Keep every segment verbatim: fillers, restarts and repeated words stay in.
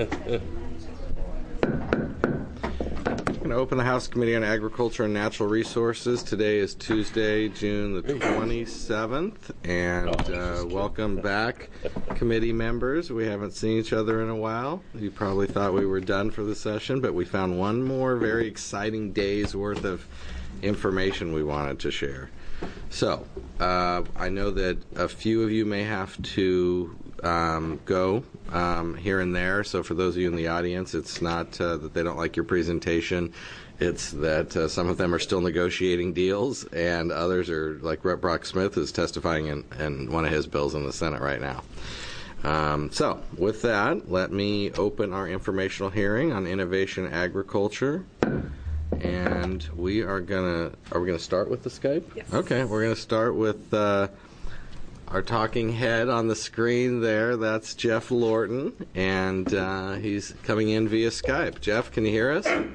I'm going to open the House Committee on Agriculture and Natural Resources. Today is Tuesday, June the twenty-seventh, and uh, welcome back, committee members. We haven't seen each other in a while. You probably thought we were done for the session, but we found one more very exciting day's worth of information we wanted to share. So, uh, I know that a few of you may have to um, go um, here and there. So for those of you in the audience, it's not uh, that they don't like your presentation. It's that uh, some of them are still negotiating deals, and others are, like Rep Brock Smith is testifying in, in one of his bills in the Senate right now. Um, so with that, let me open our informational hearing on innovation agriculture. And we are gonna, are we gonna start with the Skype? Yes. Okay, we're gonna start with uh, our talking head on the screen there. That's Jeff Lorton, and uh, he's coming in via Skype. Jeff, can you hear us? I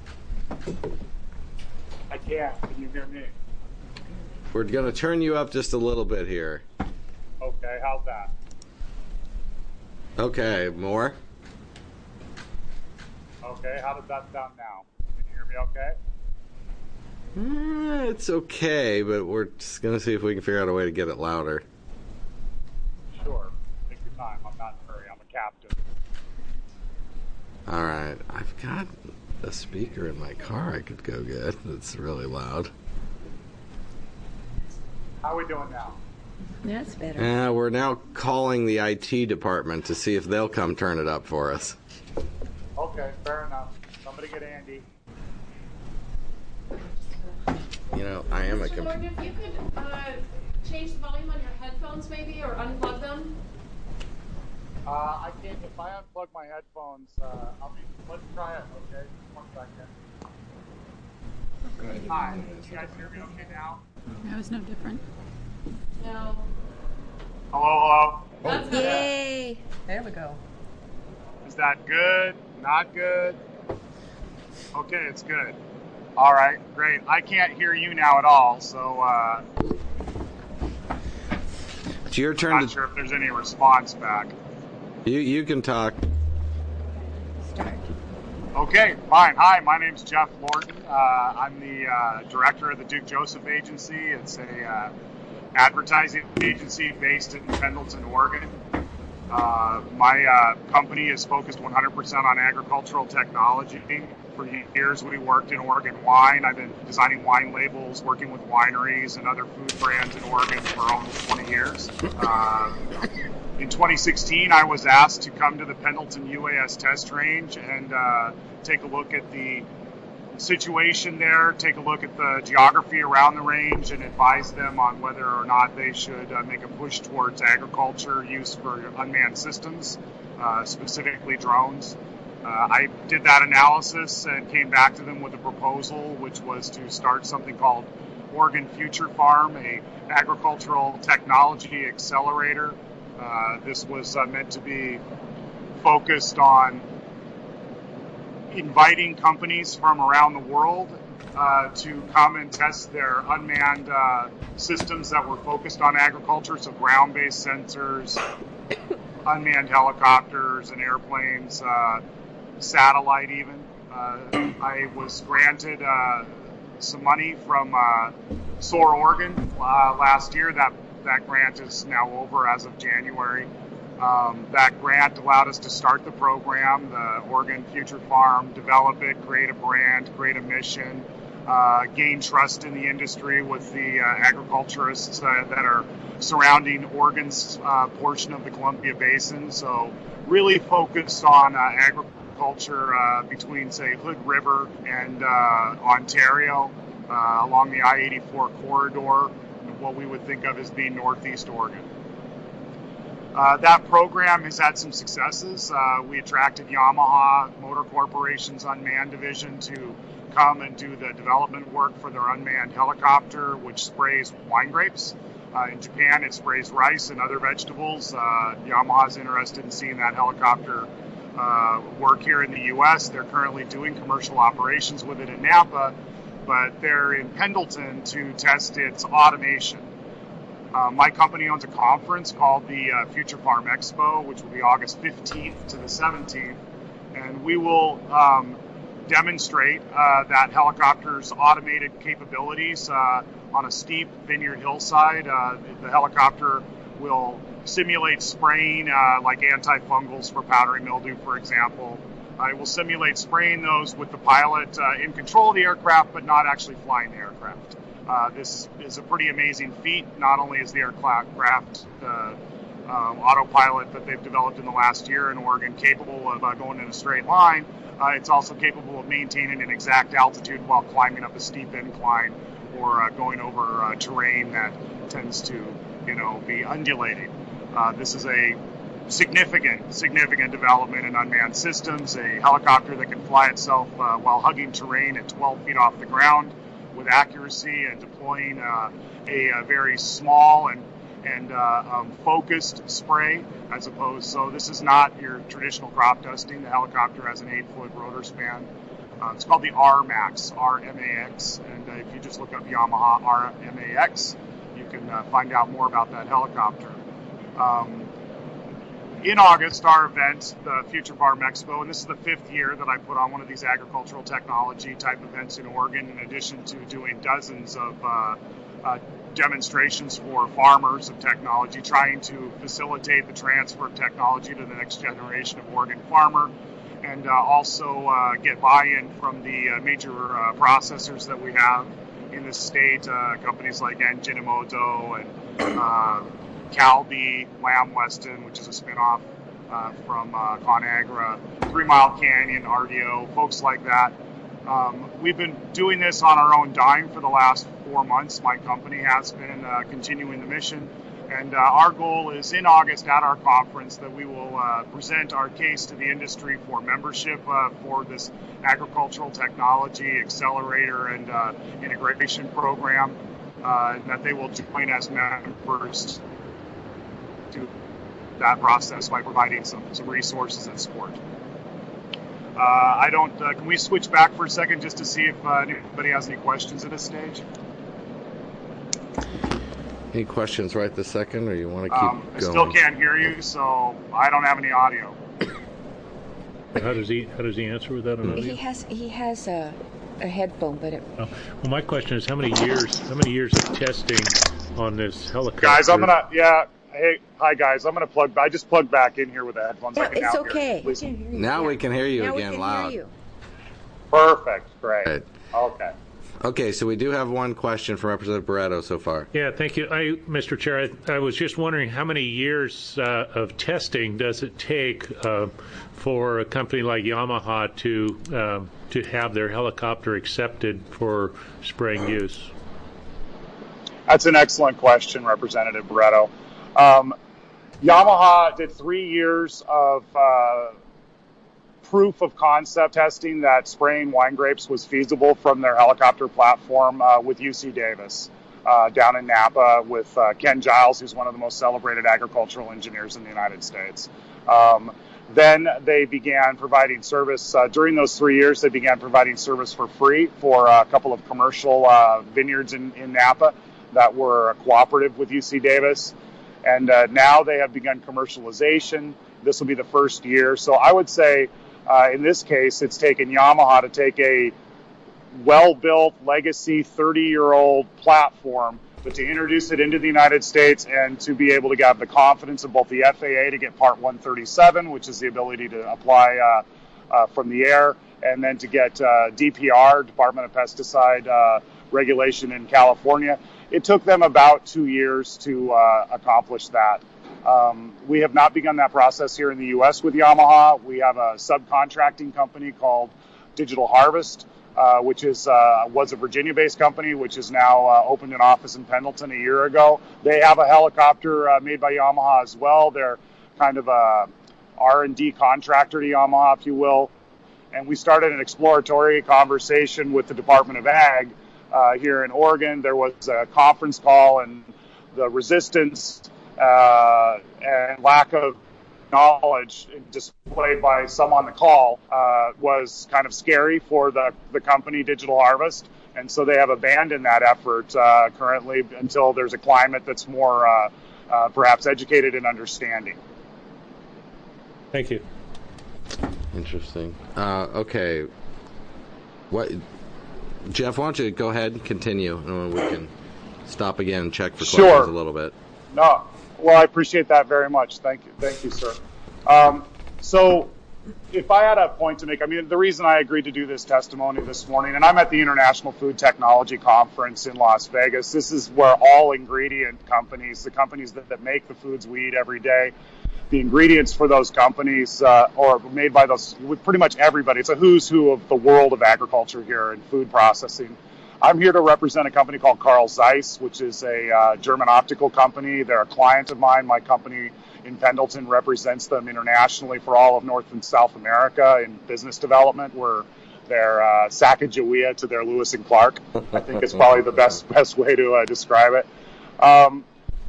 can. Can you hear me? We're gonna turn you up just a little bit here. Okay, how's that? Okay, more? Okay, how does that sound now? Okay. Uh, it's okay, but we're just going to see if we can figure out a way to get it louder. Sure. Take your time. I'm not in a hurry. I'm a captain. All right. I've got a speaker in my car I could go get. It's really loud. How are we doing now? That's better. Uh, we're now calling the I T department to see if they'll come turn it up for us. Okay, fair enough. Somebody get Andy. You know, I am a Mister computer. Lord, if you could uh, change the volume on your headphones maybe, or unplug them. Uh, I can't, if I unplug my headphones, uh, I'll be, let's try it, okay? One second. Hi, can you guys hear me okay now? That was no different. No. Hello, hello? That's better. Yay! There we go. Is that good? Not good? Okay, it's good. All right, great. I can't hear you now at all, so uh, It's your I'm turn not to. sure if there's any response back. You you can talk. Start. Okay, fine. Hi, my name's Jeff Lorton. Uh, I'm the uh, director of the Duke Joseph Agency. It's a uh, advertising agency based in Pendleton, Oregon. Uh, my uh, company is focused one hundred percent on agricultural technology. For years, we worked in Oregon wine. I've been designing wine labels, working with wineries and other food brands in Oregon for almost twenty years. Uh, in twenty sixteen, I was asked to come to the Pendleton U A S test range and uh, take a look at the situation there, take a look at the geography around the range, and advise them on whether or not they should uh, make a push towards agriculture use for unmanned systems, uh, specifically drones. Uh, I did that analysis and came back to them with a proposal, which was to start something called Oregon Future Farm, a agricultural technology accelerator. Uh, this was uh, meant to be focused on inviting companies from around the world uh, to come and test their unmanned uh, systems that were focused on agriculture, so ground-based sensors, unmanned helicopters and airplanes, uh, satellite even. Uh, I was granted uh, some money from uh, SOAR Oregon uh, last year. That, that grant is now over as of January. Um, that grant allowed us to start the program, the Oregon Future Farm, develop it, create a brand, create a mission, uh, gain trust in the industry with the uh, agriculturists uh, that are surrounding Oregon's uh, portion of the Columbia Basin. So really focused on uh, agriculture uh, between, say, Hood River and uh, Ontario uh, along the I eighty-four corridor, what we would think of as being Northeast Oregon. Uh, that program has had some successes. Uh, we attracted Yamaha Motor Corporation's unmanned division to come and do the development work for their unmanned helicopter, which sprays wine grapes. Uh, in Japan, it sprays rice and other vegetables. Uh, Yamaha's interested in seeing that helicopter uh, work here in the U S. They're currently doing commercial operations with it in Napa, but they're in Pendleton to test its automation. Uh, my company owns a conference called the uh, Future Farm Expo, which will be August fifteenth to the seventeenth. and we will um, demonstrate uh, that helicopter's automated capabilities uh, on a steep vineyard hillside. Uh, the helicopter will simulate spraying uh, like antifungals for powdery mildew, for example. Uh, it will simulate spraying those with the pilot uh, in control of the aircraft, but not actually flying the aircraft. Uh, this is a pretty amazing feat. Not only is the aircraft uh, um, autopilot that they've developed in the last year in Oregon capable of uh, going in a straight line, uh, it's also capable of maintaining an exact altitude while climbing up a steep incline or uh, going over uh, terrain that tends to, you know, be undulating. Uh, this is a significant, significant development in unmanned systems, a helicopter that can fly itself uh, while hugging terrain at twelve feet off the ground with accuracy and deploying uh, a, a very small and and uh, um, focused spray as opposed. So this is not your traditional crop dusting. The helicopter has an eight-foot rotor span. Uh, it's called the R MAX, R M A X, and uh, if you just look up Yamaha R M A X, you can uh, find out more about that helicopter. Um, in August, our event, the Future Farm Expo, and this is the fifth year that I put on one of these agricultural technology type events in Oregon, in addition to doing dozens of uh, uh, demonstrations for farmers of technology, trying to facilitate the transfer of technology to the next generation of Oregon farmer, and uh, also uh, get buy-in from the uh, major uh, processors that we have in the state, uh, companies like Ajinomoto and uh, Calbee, Lamb Weston, which is a spinoff uh, from uh, ConAgra, Three Mile Canyon, R D O, folks like that. Um, we've been doing this on our own dime for the last four months. My company has been uh, continuing the mission. And uh, our goal is in August at our conference that we will uh, present our case to the industry for membership uh, for this agricultural technology accelerator and uh, integration program, uh, and that they will join as members to that process by providing some, some resources and support. Uh, I don't, uh, can we switch back for a second just to see if uh, anybody has any questions at this stage? Any questions right this second, or you want to keep um, I going? still can't hear you, so I don't have any audio. How does he How does he answer with that on audio? He has he has a, a headphone, but it, Oh, well, my question is how many years how many years of testing on this helicopter? Guys, I'm gonna yeah. Hey, hi guys. I'm gonna plug. I just plugged back in here with the headphones. yeah, I can it's now okay. Hear you. Please. Now we can hear you now again we can loud. Hear you. Perfect. Great. Right. Okay. Okay, so we do have one question from Representative Barretto so far. Yeah, thank you. I, Mister Chair, I, I was just wondering how many years uh, of testing does it take uh, for a company like Yamaha to um, to have their helicopter accepted for spraying use? That's an excellent question, Representative Barretto. Um, Yamaha did three years of uh, proof of concept testing that spraying wine grapes was feasible from their helicopter platform uh, with U C Davis uh, down in Napa with uh, Ken Giles, who's one of the most celebrated agricultural engineers in the United States. Um, then they began providing service. Uh, during those three years, they began providing service for free for a couple of commercial uh, vineyards in, in Napa that were cooperative with U C Davis. And uh, now they have begun commercialization. This will be the first year. So I would say, Uh, in this case, it's taken Yamaha to take a well-built legacy thirty-year-old platform, but to introduce it into the United States and to be able to have the confidence of both the F A A to get Part one thirty-seven, which is the ability to apply uh, uh, from the air, and then to get uh, D P R, Department of Pesticide uh, Regulation in California. It took them about two years to uh, accomplish that. Um, we have not begun that process here in the U S with Yamaha. We have a subcontracting company called Digital Harvest, uh, which is uh, was a Virginia-based company, which is now uh, opened an office in Pendleton a year ago. They have a helicopter uh, made by Yamaha as well. They're kind of a R and D contractor to Yamaha, if you will. And we started an exploratory conversation with the Department of Ag uh, here in Oregon. There was a conference call, and the resistance Uh, and lack of knowledge displayed by some on the call uh, was kind of scary for the, the company Digital Harvest. And so they have abandoned that effort uh, currently until there's a climate that's more uh, uh, perhaps educated and understanding. Thank you. Interesting. Uh, okay. What, Jeff? Why don't you go ahead and continue, and we can stop again and check for questions Sure. a little bit. No, well, I appreciate that very much. Thank you, thank you, sir. Um, so, if I had a point to make, I mean, the reason I agreed to do this testimony this morning, and I'm at the International Food Technology Conference in Las Vegas. This is where all ingredient companies, the companies that, that make the foods we eat every day, the ingredients for those companies uh, or made by those, with pretty much everybody. It's a who's who of the world of agriculture here and food processing. I'm here to represent a company called Carl Zeiss, which is a uh, German optical company. They're a client of mine. My company in Pendleton represents them internationally for all of North and South America in business development. We're their uh, Sacagawea to their Lewis and Clark. I think it's probably the best best way to uh, describe it. Um,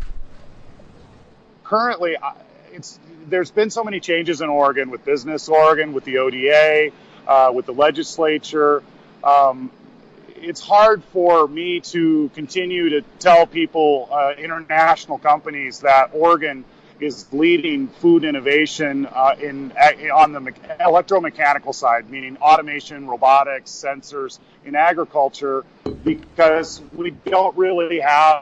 currently, it's there's been so many changes in Oregon with Business Oregon, with the O D A, uh, with the legislature. Um, it's hard for me to continue to tell people, uh, international companies, that Oregon is leading food innovation uh, in on the me- electromechanical side, meaning automation, robotics, sensors in agriculture, because we don't really have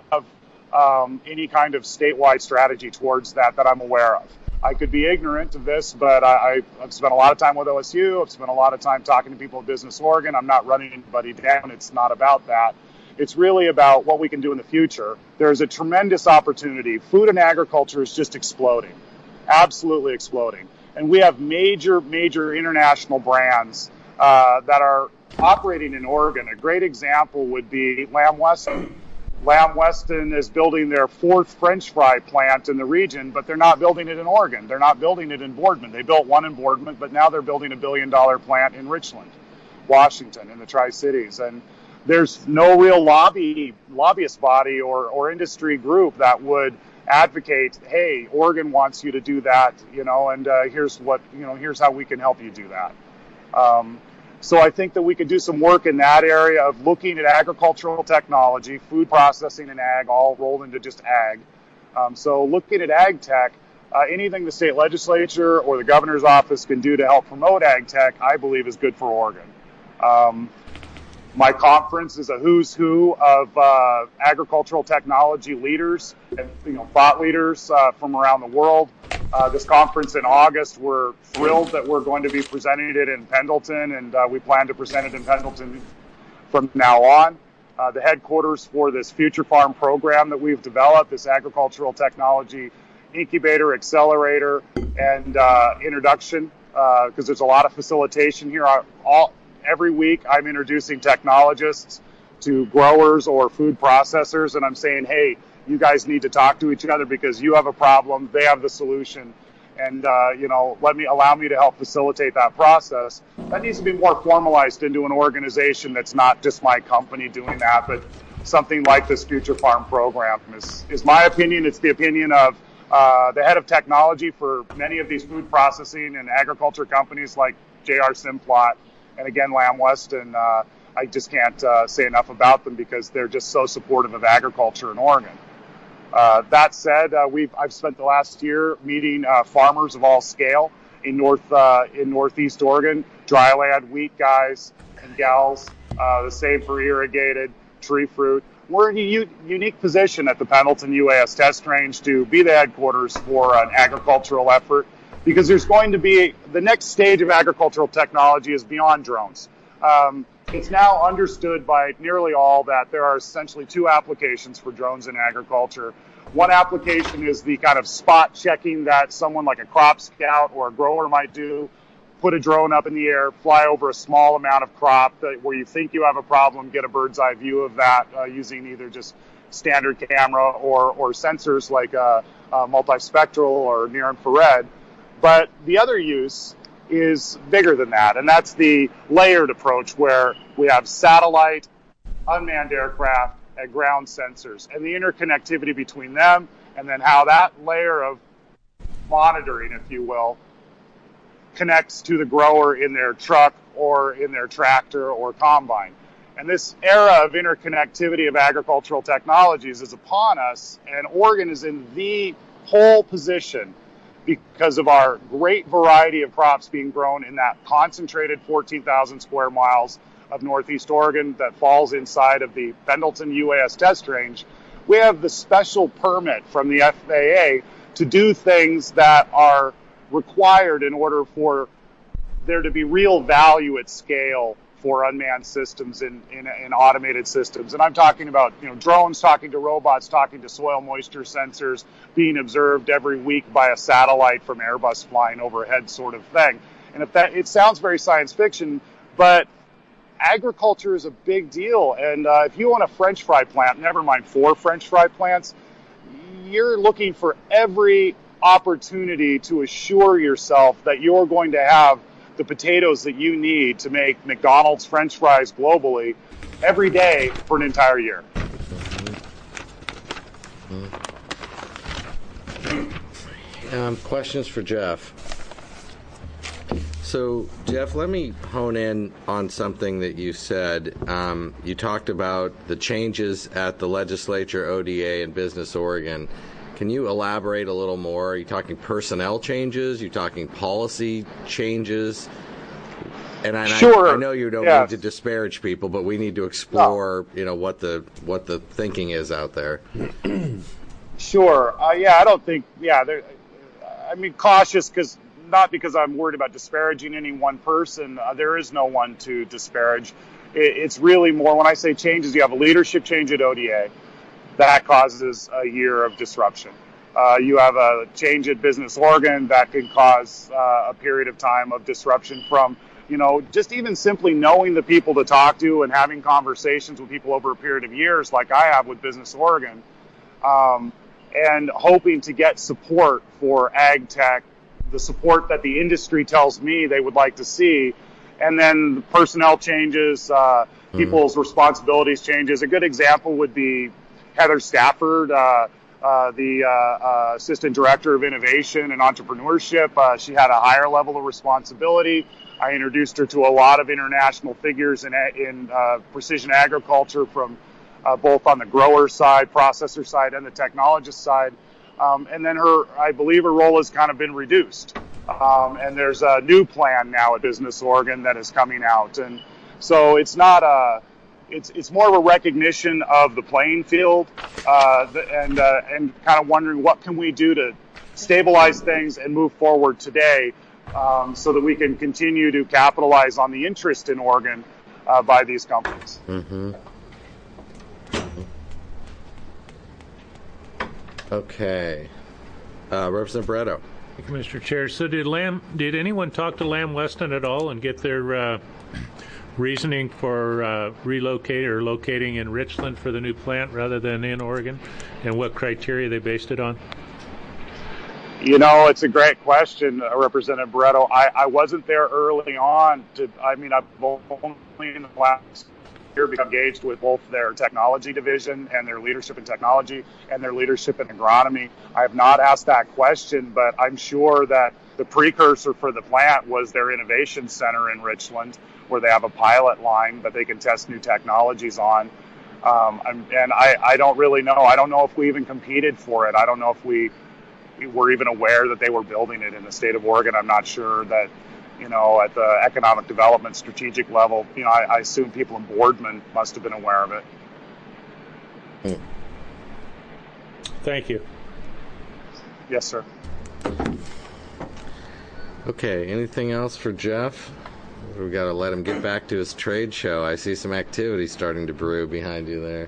um, any kind of statewide strategy towards that that I'm aware of. I could be ignorant of this, but I, I've spent a lot of time with O S U. I've spent a lot of time talking to people at Business Oregon. I'm not running anybody down. It's not about that. It's really about what we can do in the future. There's a tremendous opportunity. Food and agriculture is just exploding, absolutely exploding. And we have major, major international brands uh, that are operating in Oregon. A great example would be Lamb Weston. Lamb Weston is building their fourth French fry plant in the region, but they're not building it in Oregon. They're not building it in Boardman. They built one in Boardman, but now they're building a billion-dollar plant in Richland, Washington, in the Tri-Cities. And there's no real lobby, lobbyist body or, or industry group that would advocate, hey, Oregon wants you to do that, you know, and uh, here's what, you know, here's how we can help you do that. Um, So I think that we could do some work in that area of looking at agricultural technology, food processing and ag, all rolled into just ag. Um, so looking at ag tech, uh, anything the state legislature or the governor's office can do to help promote ag tech, I believe is good for Oregon. Um, my conference is a who's who of uh, agricultural technology leaders and, you know, thought leaders uh, from around the world. Uh, this conference in August, we're thrilled that we're going to be presenting it in Pendleton, and uh, we plan to present it in Pendleton from now on. Uh, the headquarters for this Future Farm program that we've developed, this agricultural technology incubator, accelerator, and uh, introduction, because uh, there's a lot of facilitation here. I, all, every week I'm introducing technologists to growers or food processors, and I'm saying, hey, you guys need to talk to each other because you have a problem, they have the solution, and uh, you know, let me allow me to help facilitate that process. That needs to be more formalized into an organization that's not just my company doing that, but something like this Future Farm program is, is my opinion. It's the opinion of uh, the head of technology for many of these food processing and agriculture companies like J R Simplot and again Lamb Weston. Uh, I just can't uh, say enough about them because they're just so supportive of agriculture in Oregon. Uh, that said, uh, we've I've spent the last year meeting uh, farmers of all scale in north uh, in Northeast Oregon, dryland wheat guys and gals. Uh, the same for irrigated tree fruit. We're in a u- unique position at the Pendleton U A S Test Range to be the headquarters for an agricultural effort, because there's going to be the next stage of agricultural technology is beyond drones. Um, It's now understood by nearly all that there are essentially two applications for drones in agriculture. One application is the kind of spot checking that someone like a crop scout or a grower might do, put a drone up in the air, fly over a small amount of crop that, where you think you have a problem, get a bird's eye view of that uh, using either just standard camera or, or sensors like uh, uh, multispectral or near infrared. But the other use is bigger than that, and that's the layered approach where we have satellite, unmanned aircraft, and ground sensors, and the interconnectivity between them, and then how that layer of monitoring, if you will, connects to the grower in their truck or in their tractor or combine. And this era of interconnectivity of agricultural technologies is upon us, and Oregon is in the pole position because of our great variety of crops being grown in that concentrated fourteen thousand square miles of Northeast Oregon that falls inside of the Pendleton U A S test range, we have the special permit from the F A A to do things that are required in order for there to be real value at scale for unmanned systems in, in, in automated systems. And I'm talking about, you know, drones talking to robots, talking to soil moisture sensors, being observed every week by a satellite from Airbus flying overhead sort of thing. And if that, it sounds very science fiction, but agriculture is a big deal. And uh, if you own a French fry plant, never mind four French fry plants, you're looking for every opportunity to assure yourself that you're going to have the potatoes that you need to make McDonald's French fries globally every day for an entire year. Um, questions for Jeff. So, Jeff, let me hone in on something that you said. Um, you talked about the changes at the legislature, O D A, and Business Oregon. Can you elaborate a little more? Are you talking personnel changes? Are you talking policy changes? And I, sure. I, I know you don't yes. need to disparage people, but we need to explore, no. you know, what the what the thinking is out there. Sure. Uh, yeah, I don't think. Yeah, I mean, cautious because not because I'm worried about disparaging any one person. Uh, there is no one to disparage. It, it's really more when I say changes. You have a leadership change at O D A. That causes a year of disruption. Uh, you have a change at Business Oregon that can cause uh, a period of time of disruption from, you know, just even simply knowing the people to talk to and having conversations with people over a period of years like I have with Business Oregon, um, and hoping to get support for ag tech, the support that the industry tells me they would like to see, and then the personnel changes, uh, mm. people's responsibilities changes. A good example would be Heather Stafford, uh, uh, the uh, uh, Assistant Director of Innovation and Entrepreneurship. Uh, she had a higher level of responsibility. I introduced her to a lot of international figures in, in uh, precision agriculture from uh, both on the grower side, processor side, and the technologist side. Um, and then her, I believe her role has kind of been reduced. Um, and there's a new plan now at Business Oregon that is coming out. And so it's not a... It's it's more of a recognition of the playing field, uh, and uh, and kind of wondering what can we do to stabilize things and move forward today, um, so that we can continue to capitalize on the interest in Oregon uh, by these companies. Mm-hmm. Mm-hmm. Okay, uh, Representative Barreto. Thank you, Mister Chair. So did Lamb? Did anyone talk to Lamb Weston at all and get their Uh reasoning for uh, relocating or locating in Richland for the new plant rather than in Oregon, and what criteria they based it on? You know, it's a great question, uh, Representative Barreto. I, I wasn't there early on. To, I mean, I've only in the last year become engaged with both their technology division and their leadership in technology and their leadership in agronomy. I have not asked that question, but I'm sure that the precursor for the plant was their innovation center in Richland, where they have a pilot line that they can test new technologies on. Um, and I, I don't really know. I don't know if we even competed for it. I don't know if we, we were even aware that they were building it in the state of Oregon. I'm not sure that, you know, at the economic development strategic level, you know, I, I assume people in Boardman must have been aware of it. Thank you. Yes, sir. Okay, anything else for Jeff? We've got to let him get back to his trade show. I see some activity starting to brew behind you there.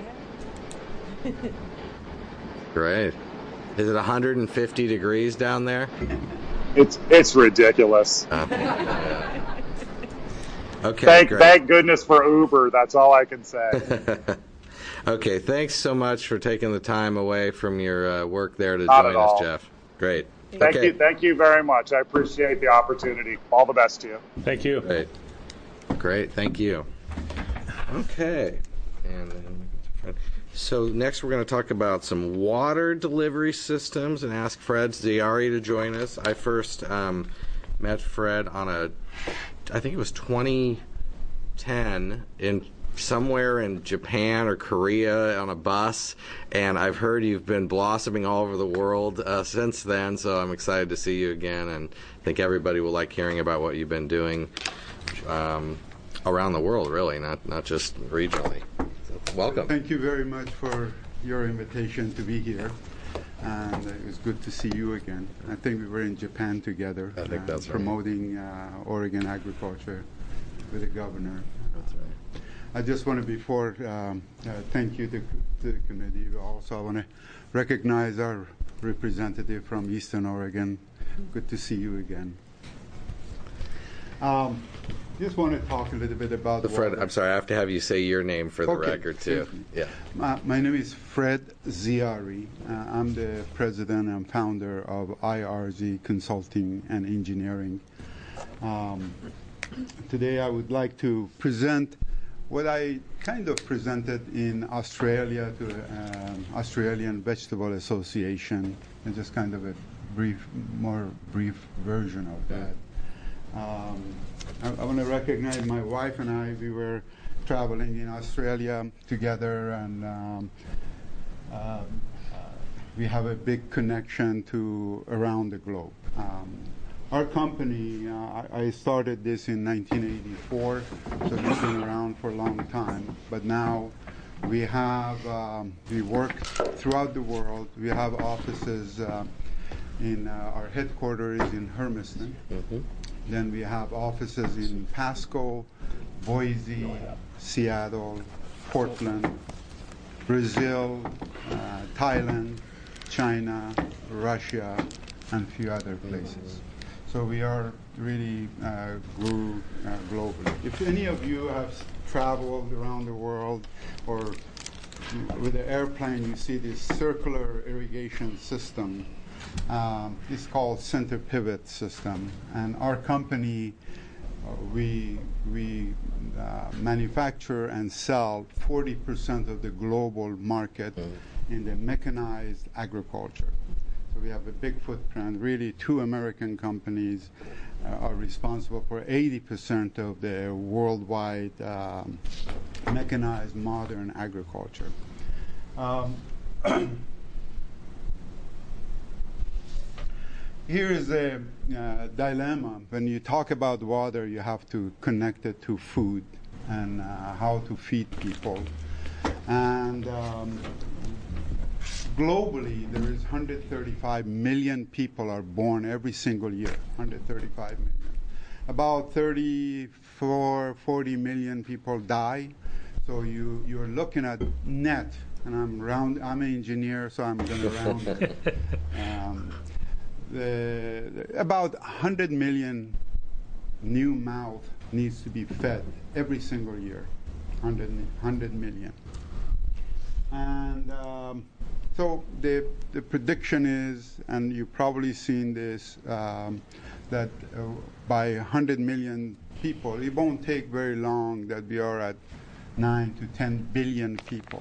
Great. Is it one hundred fifty degrees down there? It's it's ridiculous. Uh, yeah. Okay. Thank great. thank goodness for Uber. That's all I can say. Okay. Thanks so much for taking the time away from your uh, work there to Not join at us, all. Jeff. Great. Thank okay. you. Thank you very much. I appreciate the opportunity. All the best to you. Thank you. Great. Great. Thank you. Okay. And then, so next we're going to talk about some water delivery systems and ask Fred Ziari to join us. I first um, met Fred on a, I think it was twenty ten in somewhere in Japan or Korea on a bus, and I've heard you've been blossoming all over the world uh, since then, so I'm excited to see you again, and I think everybody will like hearing about what you've been doing um, around the world, really, not, not just regionally. So, welcome. Thank you very much for your invitation to be here. And it was good to see you again. I think we were in Japan together. I think uh, that's right. Promoting uh, Oregon agriculture with the governor. That's right. I just want to, before, um, uh, thank you to, to the committee. Also, I want to recognize our representative from Eastern Oregon. Good to see you again. Um, just want to talk a little bit about The Fred, water. I'm sorry, I have to have you say your name for the Okay, record, too. thank you. Yeah. My, my name is Fred Ziari. Uh, I'm the president and founder of I R Z Consulting and Engineering. Um, today I would like to present what I kind of presented in Australia to um, Australian Vegetable Association, and just kind of a brief, more brief version of that. Um, I, I want to recognize my wife and I. We were traveling in Australia together, and um, uh, uh, we have a big connection to around the globe. Um, our company, uh, I, I started this in nineteen eighty-four, so we've been around for a long time. But now we have um, we work throughout the world. We have offices uh, in uh, our headquarters in Hermiston. Mm-hmm. Then we have offices in Pasco, Boise, Seattle, Portland, Brazil, uh, Thailand, China, Russia, and a few other places. So we are really uh, grew uh, globally. If any of you have traveled around the world or with an airplane, you see this circular irrigation system. Um, it's called center pivot system, and our company uh, we we uh, manufacture and sell forty percent of the global market mm-hmm. in the mechanized agriculture. So we have a big footprint. Really, two American companies uh, are responsible for eighty percent of the worldwide um, mechanized modern agriculture. Um, Here is a uh, dilemma. When you talk about water, you have to connect it to food and uh, how to feed people. And um, globally, there is one hundred thirty-five million people are born every single year, one hundred thirty-five million. About thirty-four, forty million people die. So you, you're looking at net, and I'm round, I'm an engineer, so I'm going to round it. Um, The, the, about one hundred million new mouth needs to be fed every single year, one hundred, one hundred million. And um, so the, the prediction is, and you've probably seen this, um, that uh, by one hundred million people, it won't take very long that we are at nine to ten billion people.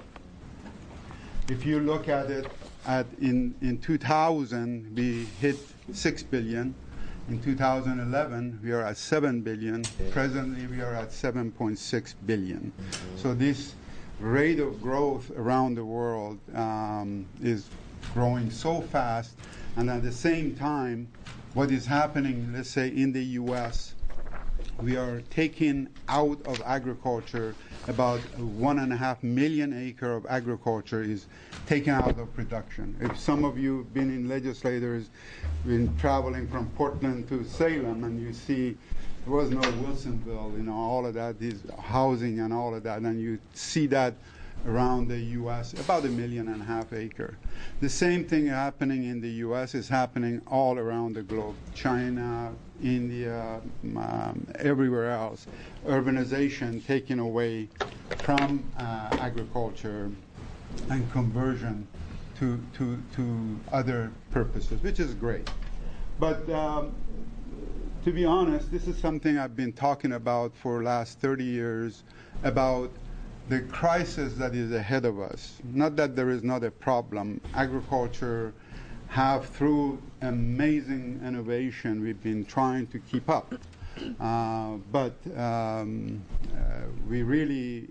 If you look at it, At in, in two thousand, we hit six billion. In two thousand eleven, we are at seven billion. Okay. Presently, we are at seven point six billion. Mm-hmm. So this rate of growth around the world um, is growing so fast. And at the same time, what is happening, let's say in the U S, we are taking out of agriculture about one and a half million acre of agriculture is taken out of production. If some of you have been in legislators, been traveling from Portland to Salem, and you see there was no Wilsonville, you know, all of that is housing and all of that, and you see that around the U S, about a million and a half acre. The same thing happening in the U S is happening all around the globe. China, India, um, everywhere else. Urbanization taken away from uh, agriculture and conversion to, to, to other purposes, which is great. But um, to be honest, this is something I've been talking about for the last thirty years, about the crisis that is ahead of us. Not that there is not a problem. Agriculture have, through amazing innovation, we've been trying to keep up. Uh, but um, uh, we really,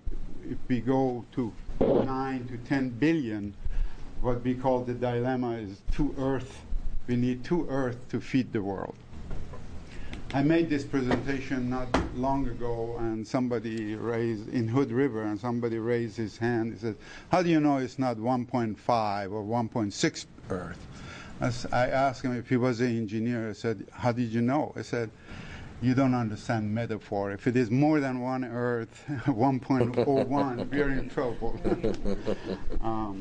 if we go to nine to ten billion, what we call the dilemma is two Earth. We need two Earth to feed the world. I made this presentation not long ago, and somebody raised, in Hood River, and somebody raised his hand. He said, how do you know it's not one point five or one point six Earth? As I asked him if he was an engineer. I said, how did you know? I said, you don't understand metaphor. If it is more than one Earth, one point oh one, we're in trouble. um,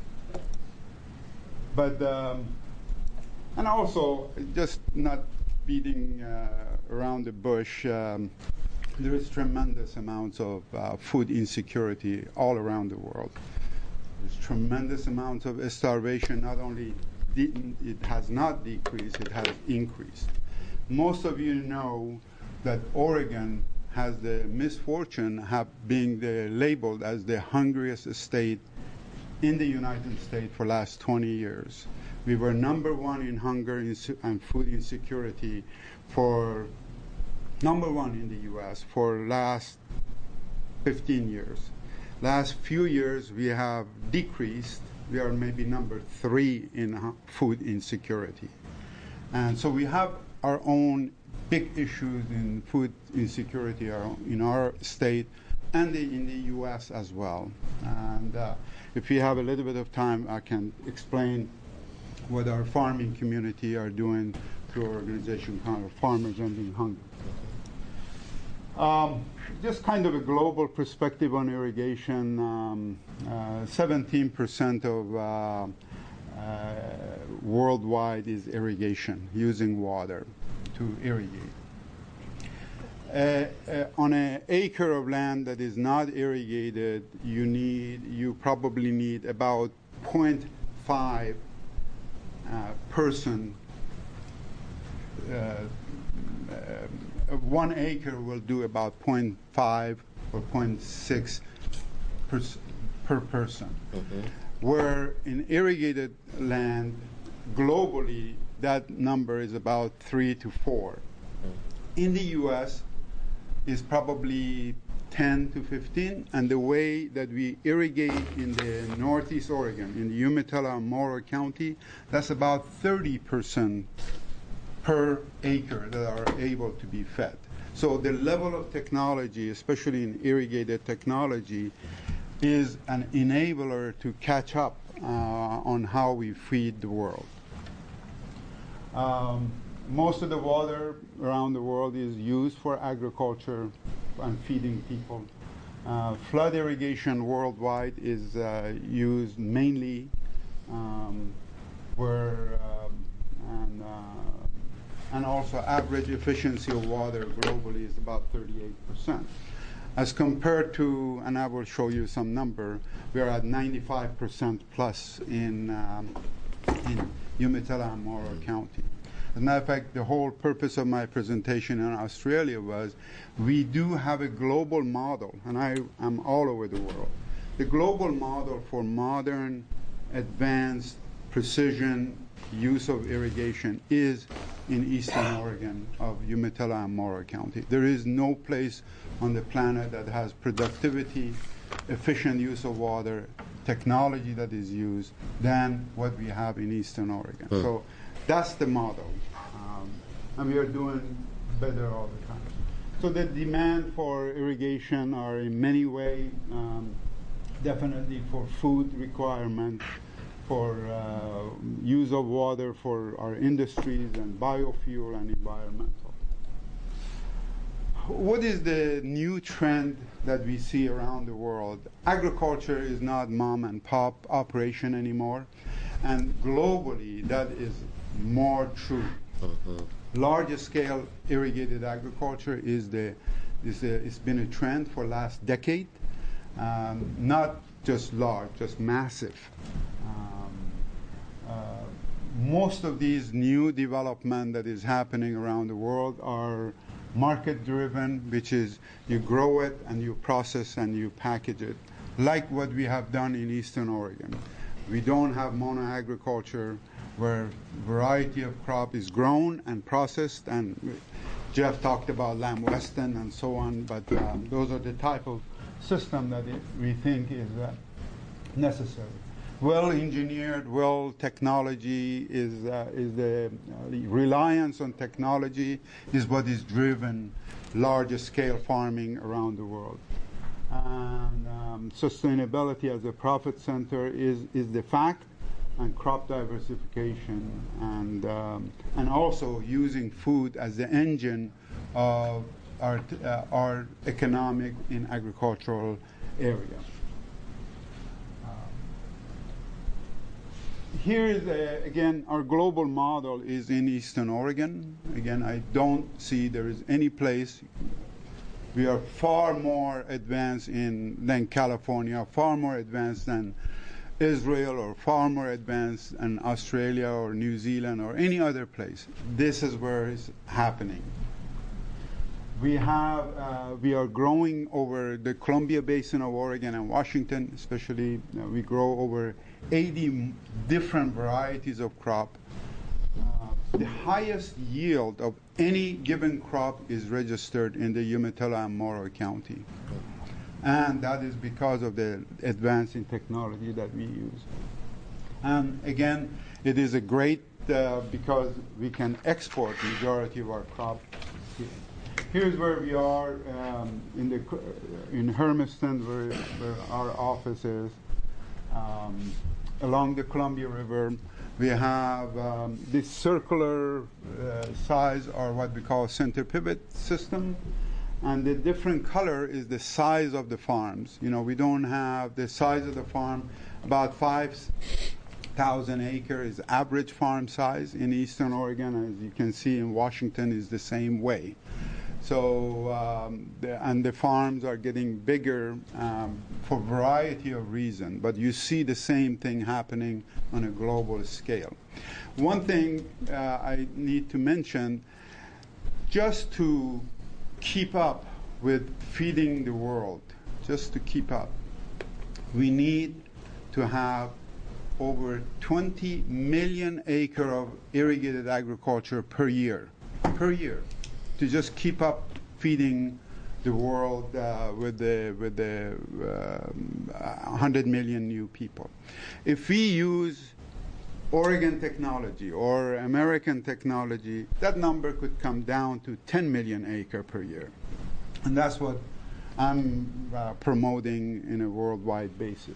but, um, and also, just not beating uh, around the bush, um, there is tremendous amounts of uh, food insecurity all around the world. There's tremendous amounts of starvation. Not only de- it has not decreased, it has increased. Most of you know that Oregon has the misfortune of being the, labeled as the hungriest state in the United States for the last twenty years. We were number one in hunger and food insecurity for number one in the U S for last fifteen years. Last few years we have decreased. We are maybe number three in food insecurity. And so we have our own big issues in food insecurity in our state and in the U S as well. And uh, if you have a little bit of time, I can explain what our farming community are doing through our organization called Farmers Ending Hunger. Um, just kind of a global perspective on irrigation. Um, uh, seventeen percent of uh, uh, worldwide is irrigation, using water to irrigate. Uh, uh, on an acre of land that is not irrigated, you need, you probably need about zero point five uh, person. Uh, uh, one acre will do about zero point five or zero point six per, per person. Mm-hmm. Where in irrigated land, globally, that number is about three to four. Mm-hmm. In the U S, is probably ten to fifteen, and the way that we irrigate in the Northeast Oregon, in the Umatilla and Moro County, that's about thirty percent per acre that are able to be fed. So the level of technology, especially in irrigated technology, is an enabler to catch up uh, on how we feed the world. Um, Most of the water around the world is used for agriculture and feeding people. Uh, flood irrigation worldwide is uh, used mainly um, where, um, and, uh, and also average efficiency of water globally is about thirty-eight percent. As compared to, and I will show you some number, we are at ninety-five percent plus in, um, in Umatilla and Moro County. As a matter of fact, the whole purpose of my presentation in Australia was we do have a global model, and I am all over the world. The global model for modern, advanced, precision use of irrigation is in eastern Oregon of Umatilla and Moro County. There is no place on the planet that has productivity, efficient use of water, technology that is used than what we have in eastern Oregon. Hmm. So that's the model. Um, and we are doing better all the time. So the demand for irrigation are in many ways, um, definitely for food requirements, for uh, use of water for our industries and biofuel and environmental. What is the new trend that we see around the world? Agriculture is not mom and pop operation anymore, and globally that is more true. Uh-huh. Large scale irrigated agriculture is the is the, it's been a trend for last decade. Um, not just large, just massive. Um, uh, most of these new development that is happening around the world are market driven, which is you grow it and you process and you package it, like what we have done in Eastern Oregon. We don't have mono-agriculture where variety of crop is grown and processed, and Jeff talked about Lamb Weston and so on, but um, those are the type of system that it, we think is uh, necessary. Well engineered, well technology is, uh, is the, uh, the reliance on technology is what is driven larger scale farming around the world. And um, sustainability as a profit center is, is the fact, and crop diversification, and, um, and also using food as the engine of our, uh, our economic in agricultural area. Here is, a, again, our global model is in Eastern Oregon. Again, I don't see there is any place. We are far more advanced in, than California, far more advanced than Israel, or far more advanced than Australia or New Zealand or any other place. This is where it's happening. We have, uh, we are growing over the Columbia Basin of Oregon and Washington, especially. Uh, we grow over eighty different varieties of crop. Uh, the highest yield of any given crop is registered in the Umatilla and Morrow County. And that is because of the advancing technology that we use. And again, it is a great, uh, because we can export majority of our crop here. Here's where we are um, in, the, in Hermiston, where, where our office is. Um, along the Columbia River, we have um, this circular uh, size, or what we call center pivot system, and the different color is the size of the farms. You know, we don't have the size of the farm, about five thousand acre is average farm size in Eastern Oregon. As you can see in Washington is the same way. So, um, the, and the farms are getting bigger um, for a variety of reasons, but you see the same thing happening on a global scale. One thing uh, I need to mention, just to keep up with feeding the world, just to keep up, we need to have over twenty million acre of irrigated agriculture per year, per year. To just keep up feeding the world uh, with the with the uh, one hundred million new people. If we use Oregon technology or American technology, that number could come down to ten million acre per year, and that's what I'm uh, promoting in a worldwide basis.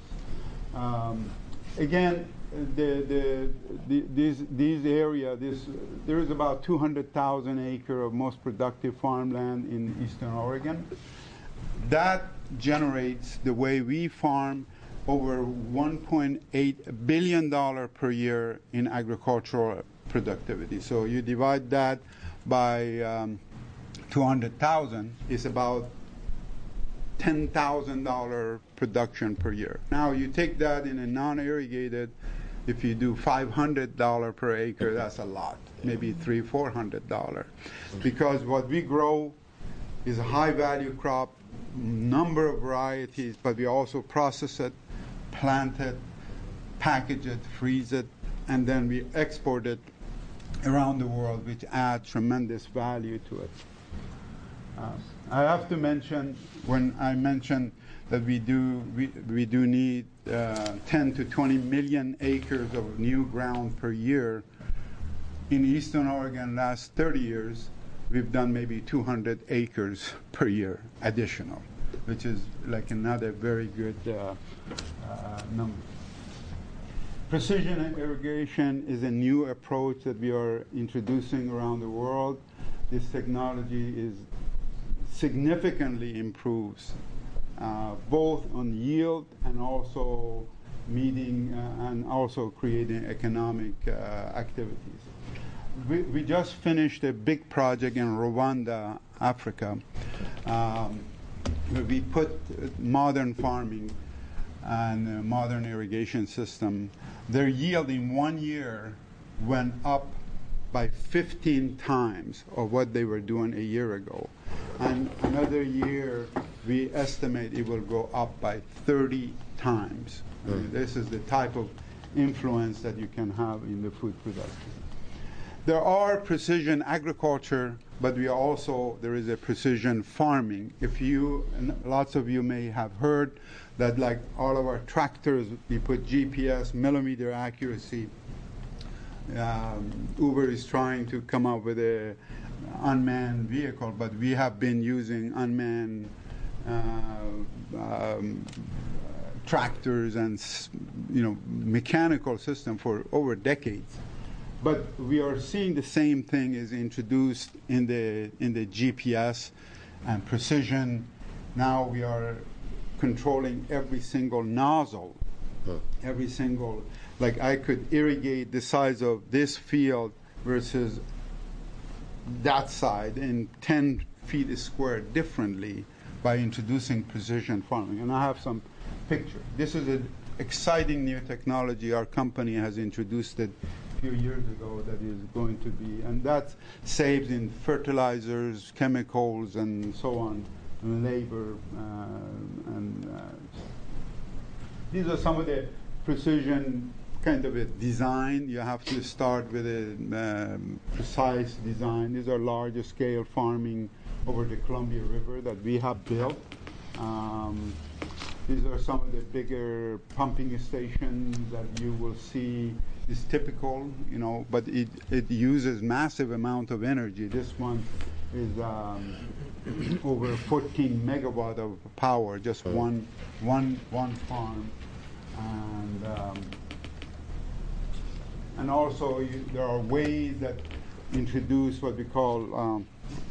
Um, again. The, the, the, these, these area, this, there is about two hundred thousand acre of most productive farmland in Eastern Oregon. That generates, the way we farm, over one point eight billion dollars per year in agricultural productivity. So you divide that by um, two hundred thousand, it's about ten thousand dollars production per year. Now you take that in a non-irrigated, if you do five hundred dollars per acre, that's a lot, maybe three hundred, four hundred dollars. Because what we grow is a high-value crop, number of varieties, but we also process it, plant it, package it, freeze it, and then we export it around the world, which adds tremendous value to it. Uh, I have to mention, when I mentioned that we do we, we do need uh, ten to twenty million acres of new ground per year. In Eastern Oregon, last thirty years, we've done maybe two hundred acres per year additional, which is like another very good uh, uh, number. Precision irrigation is a new approach that we are introducing around the world. This technology is significantly improves uh, both on yield and also meeting uh, and also creating economic uh, activities. We, we just finished a big project in Rwanda, Africa, um, where we put modern farming and a modern irrigation system. Their yield in one year went up by fifteen times of what they were doing a year ago. And another year, we estimate it will go up by thirty times. I mean, this is the type of influence that you can have in the food production. there are precision agriculture, but we also, there is a precision farming. If you, and lots of you may have heard that like all of our tractors, we put G P S, millimeter accuracy. Um, Uber is trying to come up with a unmanned vehicle, but we have been using unmanned uh, um, tractors and you know mechanical system for over decades. But we are seeing the same thing is introduced in the in the G P S and precision. Now we are controlling every single nozzle, huh. every single, like I could irrigate the size of this field versus that side in ten feet squared differently by introducing precision farming. And I have some picture. This is an exciting new technology. Our company has introduced it a few years ago that is going to be, and that saves in fertilizers, chemicals, and so on, and labor. Uh, and uh, these are some of the precision kind of a design. You have to start with a um, precise design. These are larger scale farming over the Columbia River that we have built. Um, These are some of the bigger pumping stations that you will see is typical, you know, but it, it uses massive amount of energy. This one is um, over fourteen megawatt of power, just one, one, one farm. And, um, and also you, there are ways that introduce what we call um,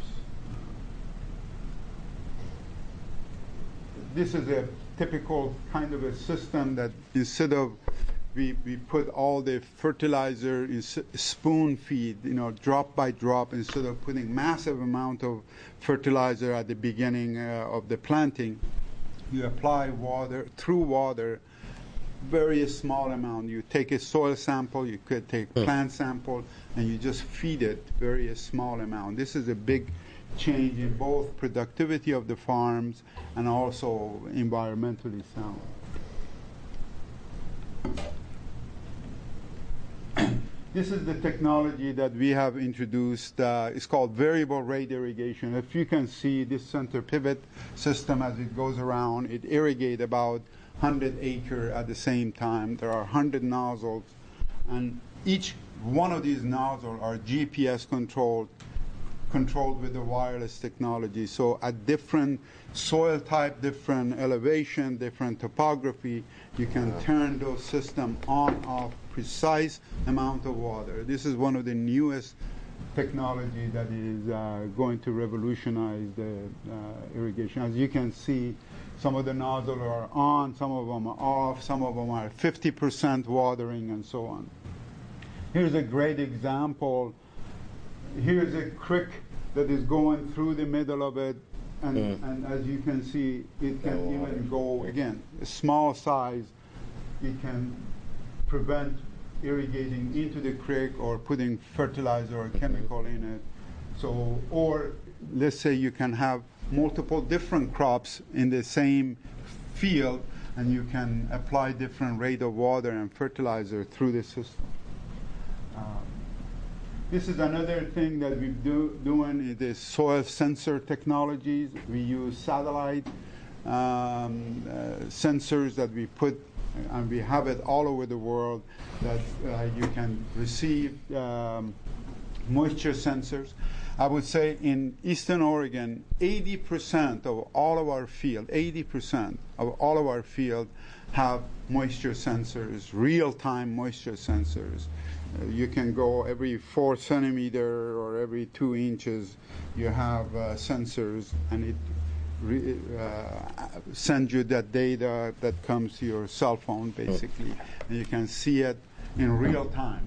this is a typical kind of a system that instead of we, we put all the fertilizer in spoon feed, you know, drop by drop, instead of putting massive amount of fertilizer at the beginning uh, of the planting, you apply water through water, very small amount. You take a soil sample, you could take a plant sample, and you just feed it very small amount. This is a big change in both productivity of the farms and also environmentally sound. This is the technology that we have introduced. Uh, it's called variable rate irrigation. If you can see this center pivot system as it goes around, it irrigates about one hundred acres at the same time. There are one hundred nozzles, and each one of these nozzles are G P S controlled, controlled with the wireless technology. So at different soil type, different elevation, different topography, you can turn those systems on, off, precise amount of water. This is one of the newest technology that is uh, going to revolutionize the uh, irrigation. As you can see, some of the nozzles are on, some of them are off, some of them are fifty percent watering, and so on. Here's a great example. Here's a creek that is going through the middle of it, and, mm. and as you can see, it can oh, even go, again, a small size, it can prevent irrigating into the creek or putting fertilizer or chemical in it. So, or let's say you can have multiple different crops in the same field, and you can apply different rate of water and fertilizer through the system. Um, This is another thing that we're do, doing is the soil sensor technologies. We use satellite um, uh, sensors that we put, and we have it all over the world, that uh, you can receive um, moisture sensors. I would say in Eastern Oregon, eighty percent of all of our field, eighty percent of all of our field have moisture sensors, real-time moisture sensors. Uh, you can go every four centimeter or every two inches, you have uh, sensors, and it re uh, sends you that data that comes to your cell phone, basically, and you can see it in real time.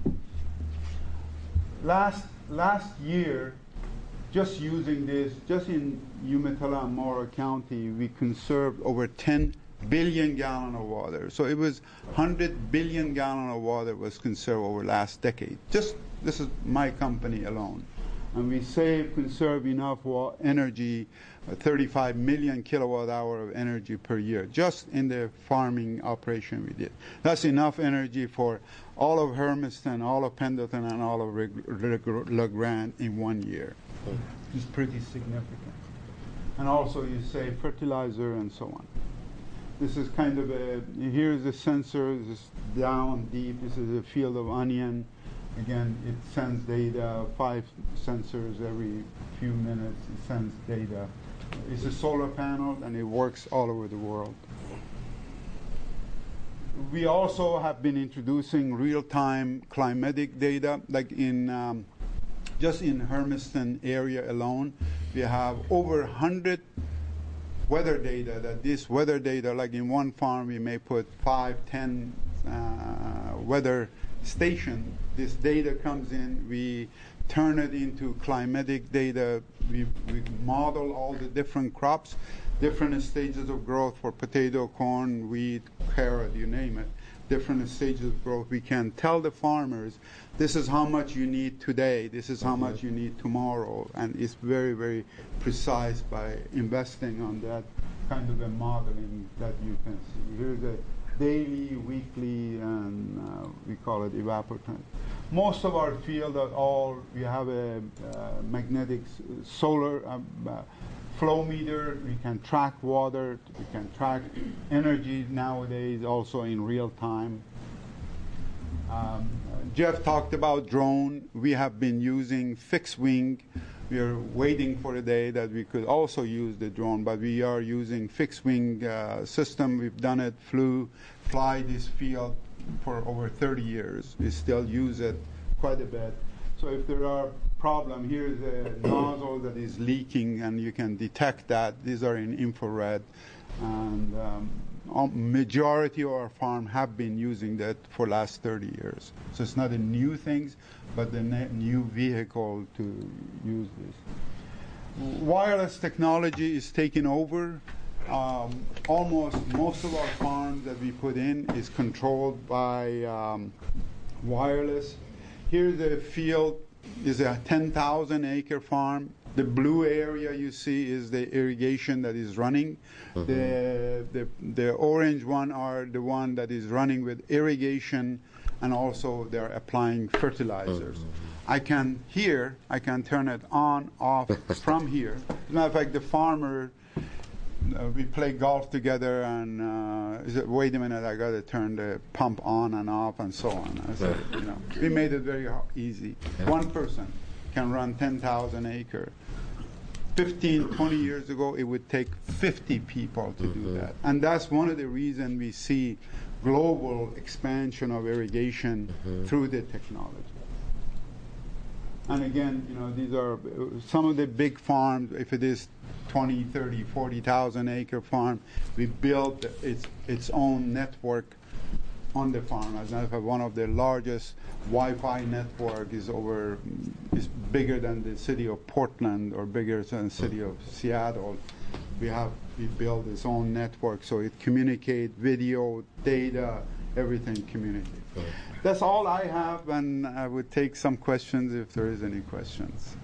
Last, last year, just using this, just in Umatilla and Morrow County, we conserved over ten billion gallon of water. So it was one hundred billion gallon of water was conserved over last decade. Just, this is my company alone. And we save, conserve enough wa- energy, uh, thirty-five million kilowatt hour of energy per year, just in the farming operation we did. That's enough energy for all of Hermiston, all of Pendleton, and all of La Grande in one year. It's pretty significant. And also you save fertilizer and so on. This is kind of a, here's a sensor, this is down deep, this is a field of onion. Again, it sends data, five sensors every few minutes, it sends data. It's a solar panel and it works all over the world. We also have been introducing real-time climatic data, like in, um, just in Hermiston area alone, we have over one hundred weather data, that this weather data, like in one farm, we may put five, ten uh, weather station. This data comes in, we turn it into climatic data, we, we model all the different crops, different stages of growth for potato, corn, wheat, carrot, you name it, different stages of growth. We can tell the farmers, this is how much you need today, this is how much you need tomorrow, and it's very, very precise by investing on that kind of a modeling that you can see. Here's a daily, weekly, and uh, we call it evapotransit. Most of our field are all, we have a uh, magnetic s- solar uh, uh, flow meter, we can track water, we can track energy nowadays also in real time. Um, Jeff talked about drone. We have been using fixed wing. We are waiting for the day that we could also use the drone, but we are using fixed wing uh, system. We've done it, flew, fly this field for over thirty years. We still use it quite a bit. So if there are problems, here's a nozzle that is leaking and you can detect that. These are in infrared. And um, majority of our farm have been using that for last thirty years. So it's not a new thing, but the new vehicle to use this. Wireless technology is taking over. Um, almost most of our farms that we put in is controlled by um, wireless. Here's a field, is a ten thousand acre farm. The blue area you see is the irrigation that is running. Mm-hmm. The, the, the orange one are the one that is running with irrigation, and also they're applying fertilizers. Mm-hmm. I can here, I can turn it on, off from here. As a matter of fact, the farmer, uh, we play golf together, and uh, he said, wait a minute, I got to turn the pump on and off and so on. I said, you know, we made it very easy. Yeah. One person can run ten thousand acre. fifteen, twenty years ago, it would take fifty people to mm-hmm. do that. And that's one of the reasons we see global expansion of irrigation mm-hmm. through the technology. And again, you know, these are some of the big farms. If it is twenty, thirty, forty thousand acre farm, we built its its own network on the farm. As a matter of fact, one of the largest Wi-Fi network is over is bigger than the city of Portland or bigger than the city of Seattle. We have we built its own network, so it communicate video, data, everything communicate. That's all I have, and I would take some questions if there is any questions.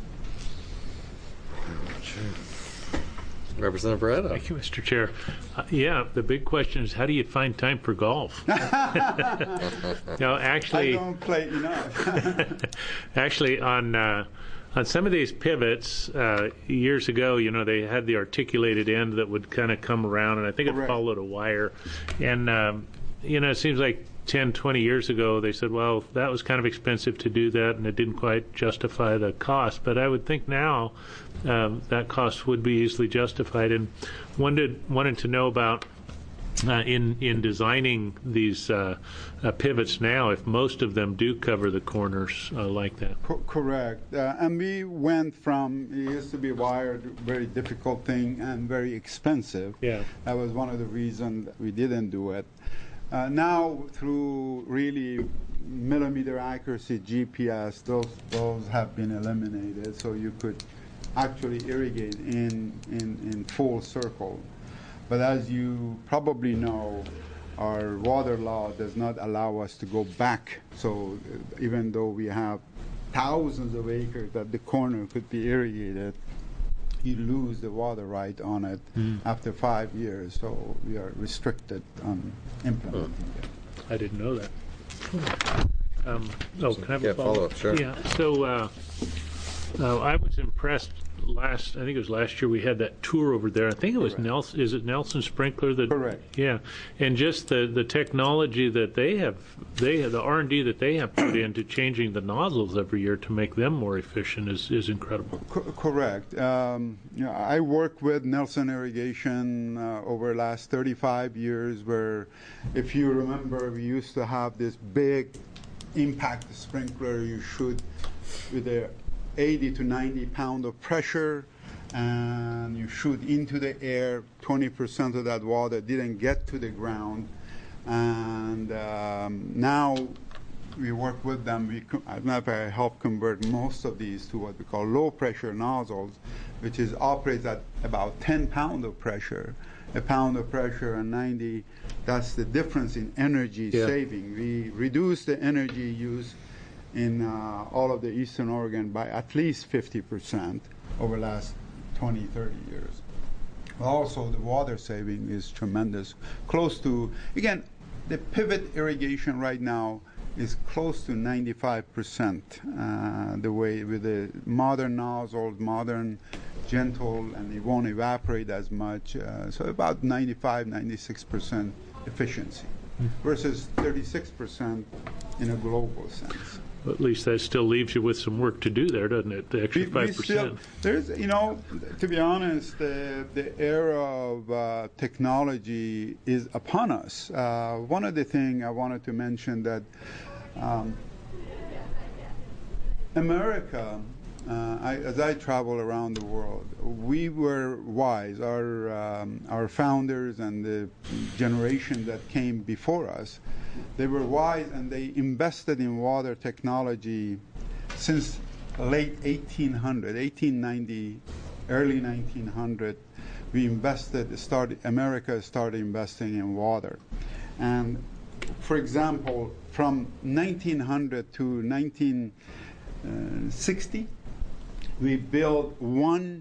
Sure. Representative Barreto. Thank you, Mister Chair. Uh, yeah, the big question is, how do you find time for golf? no, actually, I don't play enough. actually, on uh, on some of these pivots uh, years ago, you know, they had the articulated end that would kind of come around, and I think it Correct. followed a wire. And um, you know, it seems like ten, twenty years ago, they said, well, that was kind of expensive to do that, and it didn't quite justify the cost. But I would think now um, that cost would be easily justified. And wanted wanted to know about uh, in in designing these uh, uh, pivots now, if most of them do cover the corners uh, like that. Co- correct. Uh, and we went from, it used to be wired, very difficult thing and very expensive. Yeah. That was one of the reasons that we didn't do it. Uh, now, through really millimeter accuracy G P S, those those have been eliminated, so you could actually irrigate in, in, in full circle. But as you probably know, our water law does not allow us to go back. So uh, even though we have thousands of acres that the corner could be irrigated, you lose the water right on it Mm. after five years. So we are restricted on implementing it. I didn't know that. Um, oh, can I have Yeah, a follow-up? follow-up, sure. Yeah, so uh, uh, I was impressed last, I think it was last year, we had that tour over there. I think it was Correct. Nelson, is it Nelson Sprinkler? That, Correct. Yeah, and just the, the technology that they have, they the R and D that they have put into changing the nozzles every year to make them more efficient is, is incredible. Co- correct. Um, you know, I worked with Nelson Irrigation uh, over the last thirty-five years, where, if you remember, we used to have this big impact sprinkler you shoot with a eighty to ninety pound of pressure, and you shoot into the air. twenty percent of that water didn't get to the ground, and um, now we work with them. We, co- as a matter of fact, I help convert most of these to what we call low pressure nozzles, which is operates at about ten pound of pressure. A pound of pressure and ninety, that's the difference in energy Yeah. saving. We reduce the energy use in uh, all of the Eastern Oregon by at least fifty percent over the last twenty, thirty years. Also, the water saving is tremendous. Close to, again, the pivot irrigation right now is close to ninety-five percent uh, the way with the modern nozzles, modern gentle, and it won't evaporate as much. Uh, so about ninety-five, ninety-six percent efficiency versus thirty-six percent in a global sense. At least that still leaves you with some work to do there, doesn't it? The extra We- we five still- percent. There's, you know, to be honest, the, the era of uh, technology is upon us. Uh, one of the things I wanted to mention that um, America, uh, I, as I travel around the world, we were wise. Our um, our founders and the generation that came before us, they were wise and they invested in water technology since late eighteen hundred, eighteen ninety, early nineteen hundred. We invested, started, America started investing in water. And for example, from nineteen hundred to nineteen sixty, we built one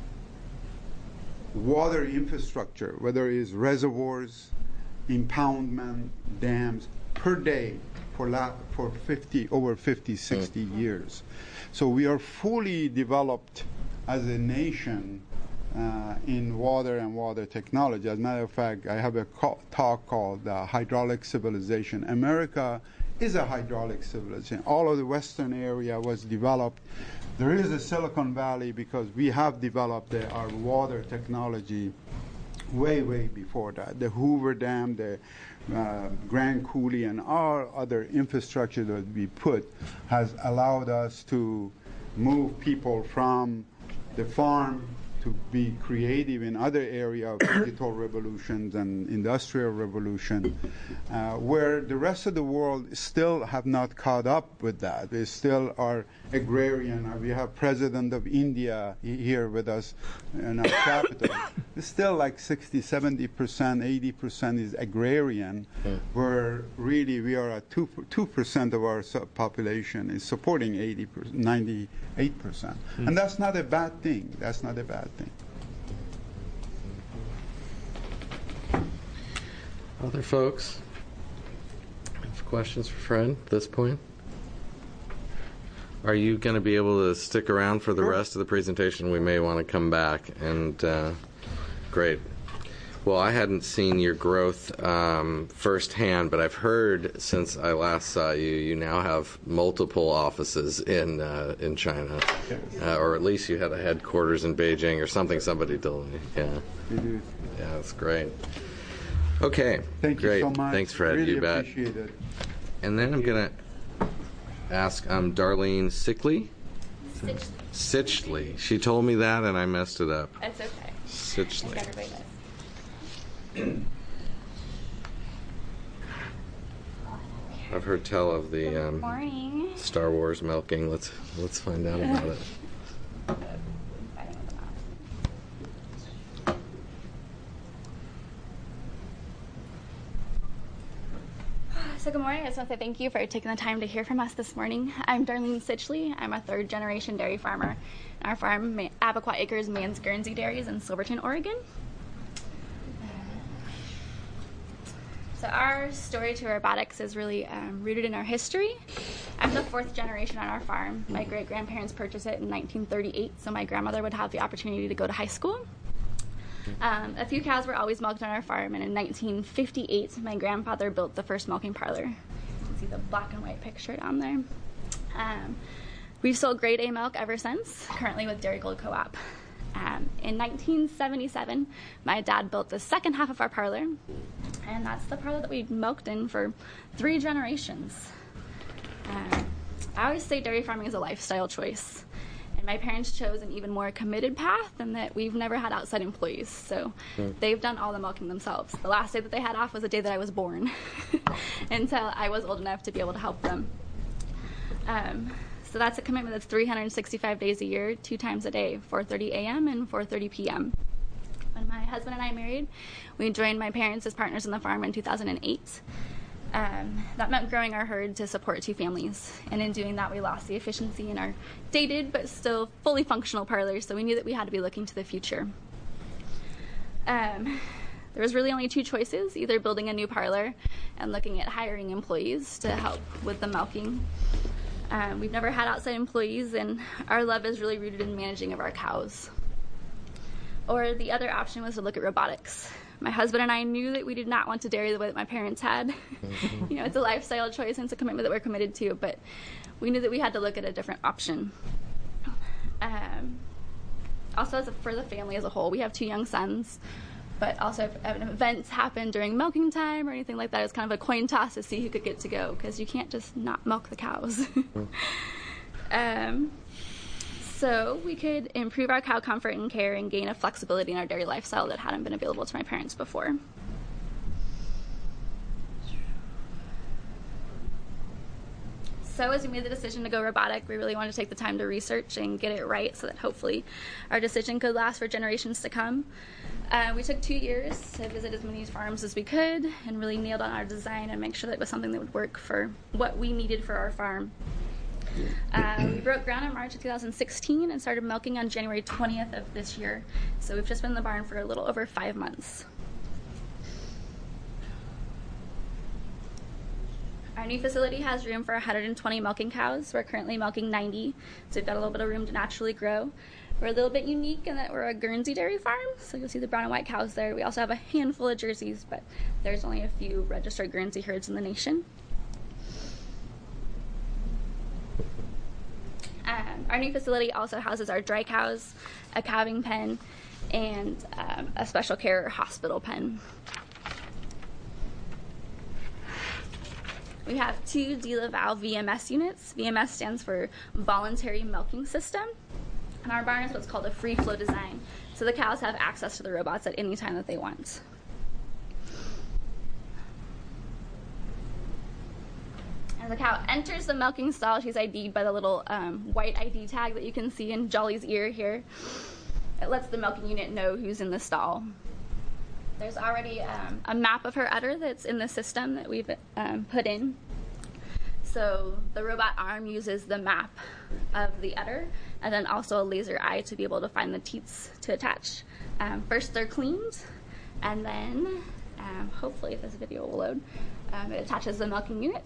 water infrastructure, whether it is reservoirs, impoundment, dams, per day for la- for fifty, over fifty, sixty years. So we are fully developed as a nation uh, in water and water technology. As a matter of fact, I have a co- talk called uh, Hydraulic Civilization. America is a hydraulic civilization. All of the western area was developed. There is a Silicon Valley because we have developed uh, our water technology way, way before that. The Hoover Dam, the uh, Grand Coulee, and all other infrastructure that we put has allowed us to move people from the farm to be creative in other areas of digital revolutions and industrial revolution, uh, where the rest of the world still have not caught up with that. They still are agrarian. We have President of India here with us in our capital. It's still like sixty, seventy percent, eighty percent is agrarian, Mm. where really we are at two, two percent of our su- population is supporting eighty percent, ninety-eight percent. Mm. And that's not a bad thing. That's not a bad thing. Other folks have questions for Fred at this point? Are you going to be able to stick around for the Sure. rest of the presentation? We may want to come back. And uh, great. Well, I hadn't seen your growth um, firsthand, but I've heard since I last saw you, you now have multiple offices in uh, in China, uh, or at least you had a headquarters in Beijing or something. Somebody told me. Yeah, We do. yeah, that's great. Okay, Thank great. you so much. Thanks, Fred. Really You bet. appreciate it. And then I'm going to ask um, Darlene Sickley. Sitchley. She told me that, and I messed it up. That's okay. I Sitchley. think everybody does. I've heard tell of the Good um, morning. Star Wars milking. Let's let's find out about it. I don't know. So good morning. I just want to say thank you for taking the time to hear from us this morning. I'm Darlene Sitchley. I'm a third generation dairy farmer. Our farm, Abequat Acres, mans Guernsey Dairies in Silverton, Oregon. So our story to robotics is really um, rooted in our history. I'm the fourth generation on our farm. My great-grandparents purchased it in nineteen thirty-eight, so my grandmother would have the opportunity to go to high school. Um, a few cows were always milked on our farm, and in nineteen fifty-eight, my grandfather built the first milking parlor. You can see the black and white picture down there. Um, we've sold grade A milk ever since, currently with Dairy Gold Co-op. Um, in nineteen seventy-seven, my dad built the second half of our parlor, and that's the parlor that we've milked in for three generations. Um, I always say dairy farming is a lifestyle choice. And my parents chose an even more committed path in that we've never had outside employees. So mm. they've done all the milking themselves. The last day that they had off was the day that I was born until I was old enough to be able to help them. Um, so that's a commitment that's three hundred sixty-five days a year, two times a day, four thirty a m and four thirty p m When my husband and I married, we joined my parents as partners in the farm in two thousand eight. Um, that meant growing our herd to support two families, and in doing that we lost the efficiency in our dated but still fully functional parlors, so we knew that we had to be looking to the future. Um, there was really only two choices, either building a new parlor and looking at hiring employees to help with the milking. Um, we've never had outside employees, and our love is really rooted in managing of our cows. Or the other option was to look at robotics. My husband and I knew that we did not want to dairy the way that my parents had. Mm-hmm. You know, it's a lifestyle choice and it's a commitment that we're committed to, but we knew that we had to look at a different option. Um, also, as a, for the family as a whole, we have two young sons, but also if, if events happen during milking time or anything like that, it's kind of a coin toss to see who could get to go, because you can't just not milk the cows. um, So we could improve our cow comfort and care and gain a flexibility in our dairy lifestyle that hadn't been available to my parents before. So as we made the decision to go robotic, we really wanted to take the time to research and get it right so that hopefully our decision could last for generations to come. Uh, we took two years to visit as many farms as we could and really nailed on our design and make sure that it was something that would work for what we needed for our farm. Uh, we broke ground in March of two thousand sixteen and started milking on January twentieth of this year. So we've just been in the barn for a little over five months. Our new facility has room for one hundred twenty milking cows. We're currently milking ninety, so we've got a little bit of room to naturally grow. We're a little bit unique in that we're a Guernsey dairy farm, so you'll see the brown and white cows there. We also have a handful of Jerseys, but there's only a few registered Guernsey herds in the nation. Um, our new facility also houses our dry cows, a calving pen, and um, a special care hospital pen. We have two D L A V A L V M S units. V M S stands for Voluntary Milking System. And our barn is what's called a free flow design, so the cows have access to the robots at any time that they want. As the cow enters the milking stall, she's I D'd by the little um, white I D tag that you can see in Jolly's ear here. It lets the milking unit know who's in the stall. There's already um, a map of her udder that's in the system that we've um, put in. So the robot arm uses the map of the udder and then also a laser eye to be able to find the teats to attach. Um, first they're cleaned, and then um, hopefully if this video will load, um, it attaches the milking units.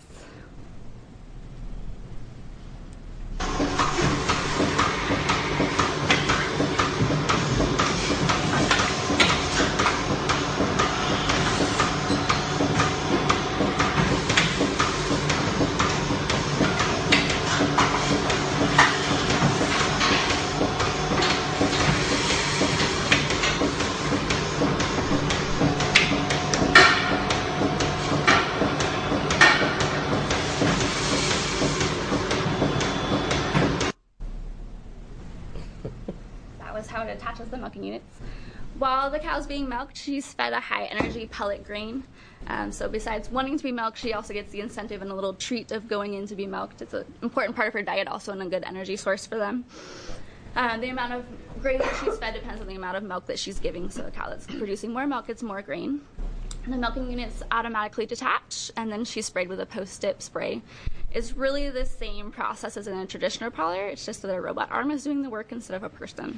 Attaches the milking units. While the cow's being milked, she's fed a high energy pellet grain. Um, so besides wanting to be milked, she also gets the incentive and a little treat of going in to be milked. It's an important part of her diet also and a good energy source for them. Um, the amount of grain that she's fed depends on the amount of milk that she's giving. So a cow that's producing more milk gets more grain. The milking units automatically detach, and then she's sprayed with a post-dip spray. It's really the same process as in a traditional parlor. It's just that a robot arm is doing the work instead of a person.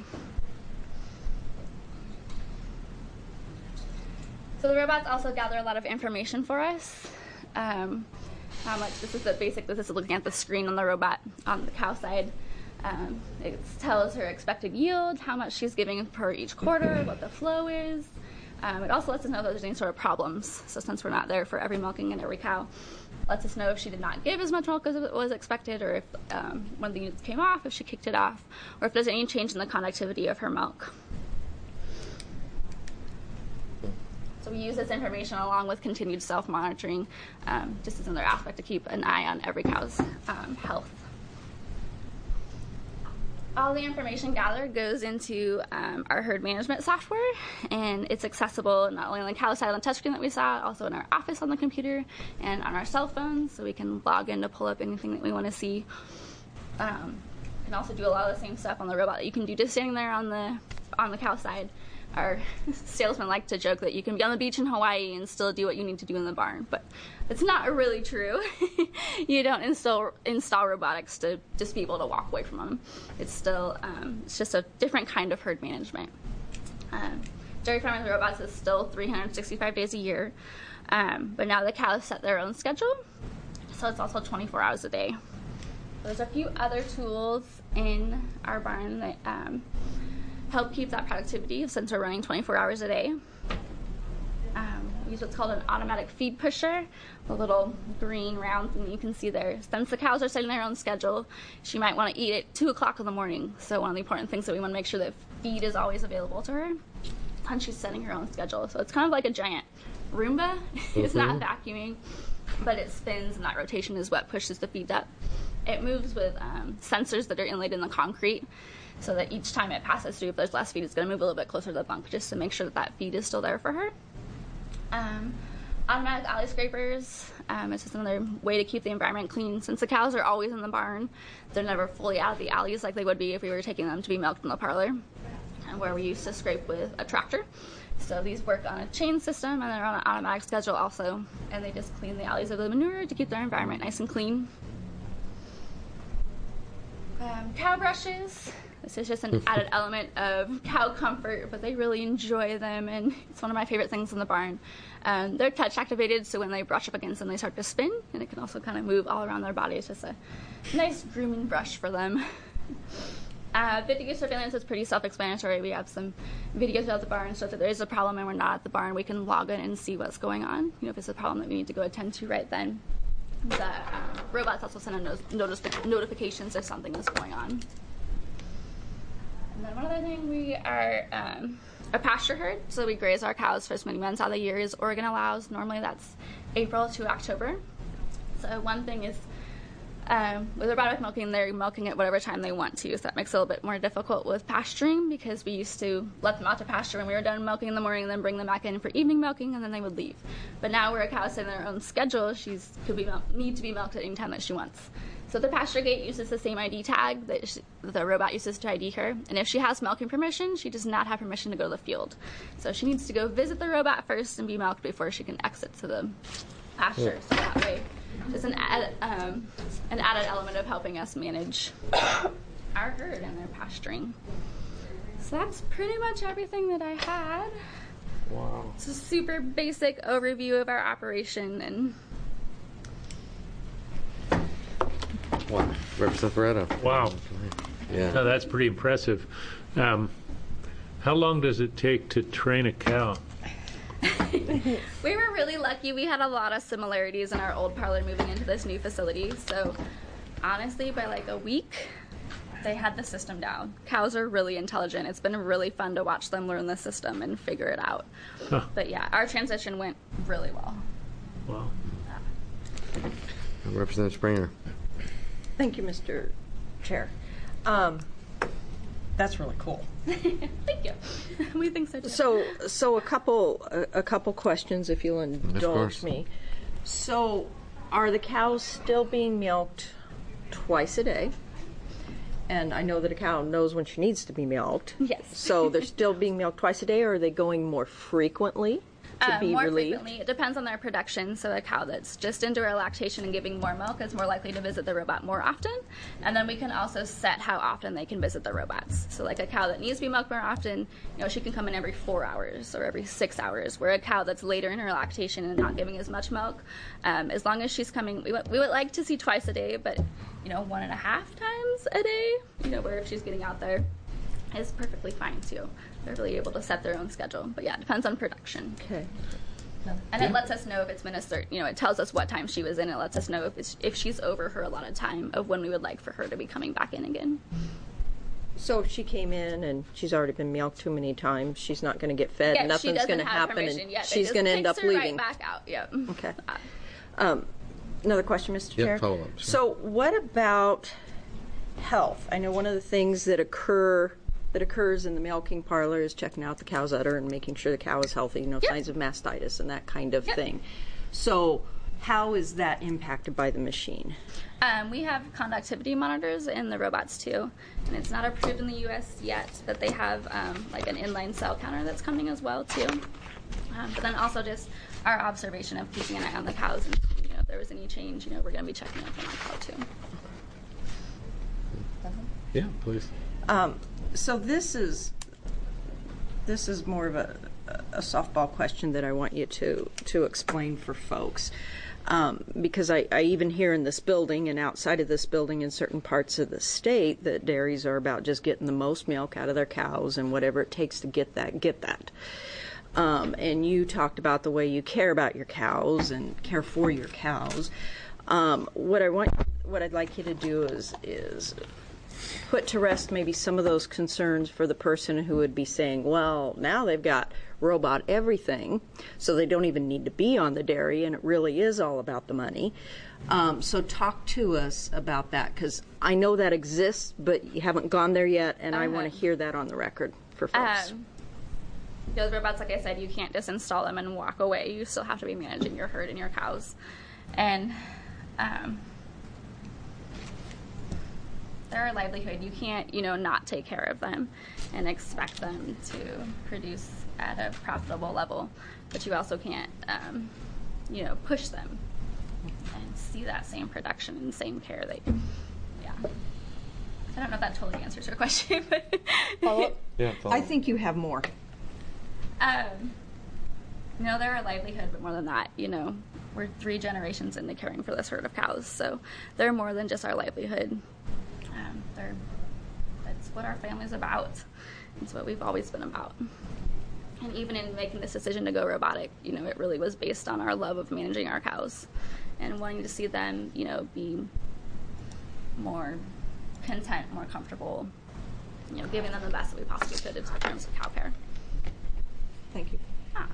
So the robots also gather a lot of information for us. Um, how much, this is the basic, this is looking at the screen on the robot on the cow side. Um, it tells her expected yield, how much she's giving per each quarter, what the flow is. Um, it also lets us know if there's any sort of problems. So since we're not there for every milking and every cow, lets us know if she did not give as much milk as it was expected, or if um, one of the units came off, if she kicked it off, or if there's any change in the conductivity of her milk. So we use this information along with continued self-monitoring, um, just as another aspect to keep an eye on every cow's um, health. All the information gathered goes into um, our herd management software, and it's accessible not only on the cow side on the touchscreen that we saw, also in our office on the computer and on our cell phones, so we can log in to pull up anything that we want to see. Um, you can also do a lot of the same stuff on the robot that you can do just standing there on the on the cow side. Our salesmen like to joke that you can be on the beach in Hawaii and still do what you need to do in the barn, but it's not really true. You don't install install robotics to just be able to walk away from them. It's still um, it's just a different kind of herd management. Um, dairy farming with robots is still three hundred sixty-five days a year, um, but now the cows set their own schedule, so it's also twenty-four hours a day. There's a few other tools in our barn that um, help keep that productivity since we're running twenty-four hours a day. Um, we use what's called an automatic feed pusher, the little green round thing that you can see there. Since the cows are setting their own schedule, she might want to eat at two o'clock in the morning. So one of the important things that we want to make sure that feed is always available to her, and she's setting her own schedule. So it's kind of like a giant Roomba. Mm-hmm. It's not vacuuming, but it spins, and that rotation is what pushes the feed up. It moves with um, sensors that are inlaid in the concrete, so that each time it passes through, if there's less feed, it's going to move a little bit closer to the bunk just to make sure that that feed is still there for her. Um, automatic alley scrapers. Um, it's just another way to keep the environment clean. Since the cows are always in the barn, they're never fully out of the alleys like they would be if we were taking them to be milked in the parlor, and where we used to scrape with a tractor. So these work on a chain system, and they're on an automatic schedule also, and they just clean the alleys of the manure to keep their environment nice and clean. Um, cow brushes. This is just an added element of cow comfort, but they really enjoy them, and it's one of my favorite things in the barn. Um, they're touch activated, so when they brush up against them, they start to spin, and it can also kind of move all around their body. It's just a nice grooming brush for them. Uh, video surveillance is pretty self-explanatory. We have some videos about the barn, so if there is a problem and we're not at the barn, we can log in and see what's going on. You know, if it's a problem that we need to go attend to right then. The um, robots also send a notice, notice, notifications if something is going on. And then one other thing, we are um, a pasture herd, so we graze our cows for as many months out of the year as Oregon allows. Normally that's April to October. So one thing is, um, with robotic milking, they're milking at whatever time they want to, so that makes it a little bit more difficult with pasturing, because we used to let them out to pasture when we were done milking in the morning and then bring them back in for evening milking, and then they would leave. But now where a cow is in their own schedule, she's could be mil- need to be milked at any time that she wants. So the pasture gate uses the same I D tag that she, the robot uses to I D her, and if she has milking permission, she does not have permission to go to the field. So she needs to go visit the robot first and be milked before she can exit to the pasture. So that way, it's an, add, um, an added element of helping us manage our herd and their pasturing. So that's pretty much everything that I had. Wow. It's a super basic overview of our operation. And Wow. Representative Barreto. Wow. Yeah. No, that's pretty impressive. Um, how long does it take to train a cow? We were really lucky. We had a lot of similarities in our old parlor moving into this new facility. So honestly, by like a week, they had the system down. Cows are really intelligent. It's been really fun to watch them learn the system and figure it out. Huh. But yeah, our transition went really well. Wow. Representative Springer. Thank you, Mister Chair. Um, that's really cool. Thank you. We think so too. So, so a couple, a, a couple questions, if you'll indulge me. So, are the cows still being milked twice a day? And I know that a cow knows when she needs to be milked. Yes. So they're still being milked twice a day, or are they going more frequently? to Um, be more relieved? frequently, it depends on their production. So a cow that's just into her lactation and giving more milk is more likely to visit the robot more often. And then we can also set how often they can visit the robots. So like a cow that needs to be milked more often, you know, she can come in every four hours or every six hours. Where a cow that's later in her lactation and not giving as much milk, um, as long as she's coming, we, w- we would like to see twice a day, but you know, one and a half times a day, you know, where if she's getting out there, is perfectly fine too. They're really able to set their own schedule. But yeah, it depends on production. Okay. And it lets us know if it's been a certain, you know, it tells us what time she was in. It lets us know if it's, if she's over her allotted time of when we would like for her to be coming back in again. So if she came in and she's already been milked too many times, she's not going to get fed. Yeah, she Nothing's doesn't going to have happen, permission and yet. It she's just going to end kicks up her leaving. Right back out. Yep. Okay. Um, another question, Mister Yep, Chair. follow up, sure. So what about health? I know one of the things that occur that occurs in the milking parlor is checking out the cow's udder and making sure the cow is healthy, no Yep. signs of mastitis and that kind of Yep. thing. So how is that impacted by the machine? Um, we have conductivity monitors in the robots too, and it's not approved in the U S yet, but they have um, like an inline cell counter that's coming as well too. Um, but then also just our observation of keeping an eye on the cows and you know if there was any change, you know we're going to be checking up on our cow too. Yeah, please. Um, so this is this is more of a, a softball question that I want you to to explain for folks. Um, because I, I even hear in this building and outside of this building in certain parts of the state that dairies are about just getting the most milk out of their cows and whatever it takes to get that, get that. Um, and you talked about the way you care about your cows and care for your cows. Um, what I want, what I'd like you to do is is put to rest maybe some of those concerns for the person who would be saying, well, now they've got robot everything, so they don't even need to be on the dairy, and it really is all about the money. Um, so talk to us about that, because I know that exists, but you haven't gone there yet, and uh-huh. I want to hear that on the record for folks. Um, those robots, like I said, you can't just install them and walk away. You still have to be managing your herd and your cows. And um, they're a livelihood. You can't, you know, not take care of them and expect them to produce at a profitable level, but you also can't, um, you know, push them and see that same production and same care. That, yeah. I don't know if that totally answers your question, but follow up. Yeah, follow I up. think you have more. Um, you know, they're a livelihood, but more than that, you know, we're three generations into caring for this herd of cows, so they're more than just our livelihood. Um, they're, that's what our family's about. It's what we've always been about. And even in making this decision to go robotic, you know, it really was based on our love of managing our cows and wanting to see them, you know, be more content, more comfortable, you know, giving them the best that we possibly could in terms of cow care. Thank you. Ah.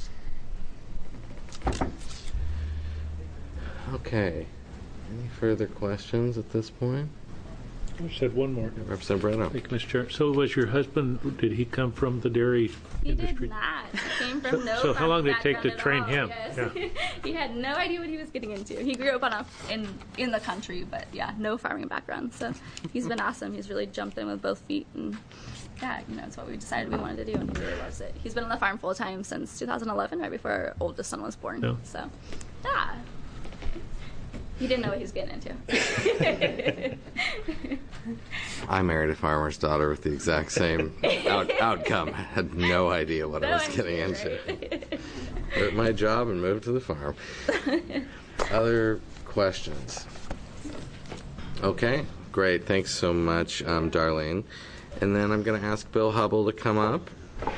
Okay. Any further questions at this point? I just had one more. Representative Breno. Thank you, Mister Chair. So was your husband, did he come from the dairy He industry? did not. He came from So- no so how long did it take to background at train all. him? Yes. Yeah. He had no idea what he was getting into. He grew up on a, in in the country, but yeah, no farming background. So he's been awesome. He's really jumped in with both feet, and yeah, you know, it's what we decided we wanted to do, and he really loves it. He's been on the farm full time since two thousand eleven, right before our oldest son was born. Yeah. So, yeah. He didn't know what he was getting into. I married a farmer's daughter with the exact same out- outcome. I had no idea what I was getting into. Quit my job and moved to the farm. Other questions? Okay, great. Thanks so much, um, Darlene. And then I'm going to ask Bill Hubble to come up.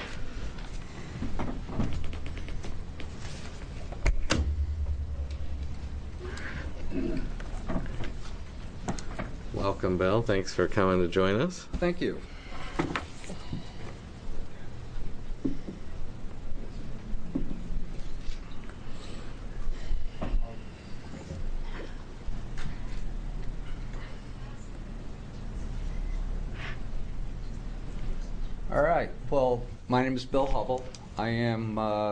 Welcome, Bill. Thanks for coming to join us. Thank you. All right. Well, my name is Bill Hubble. I am uh,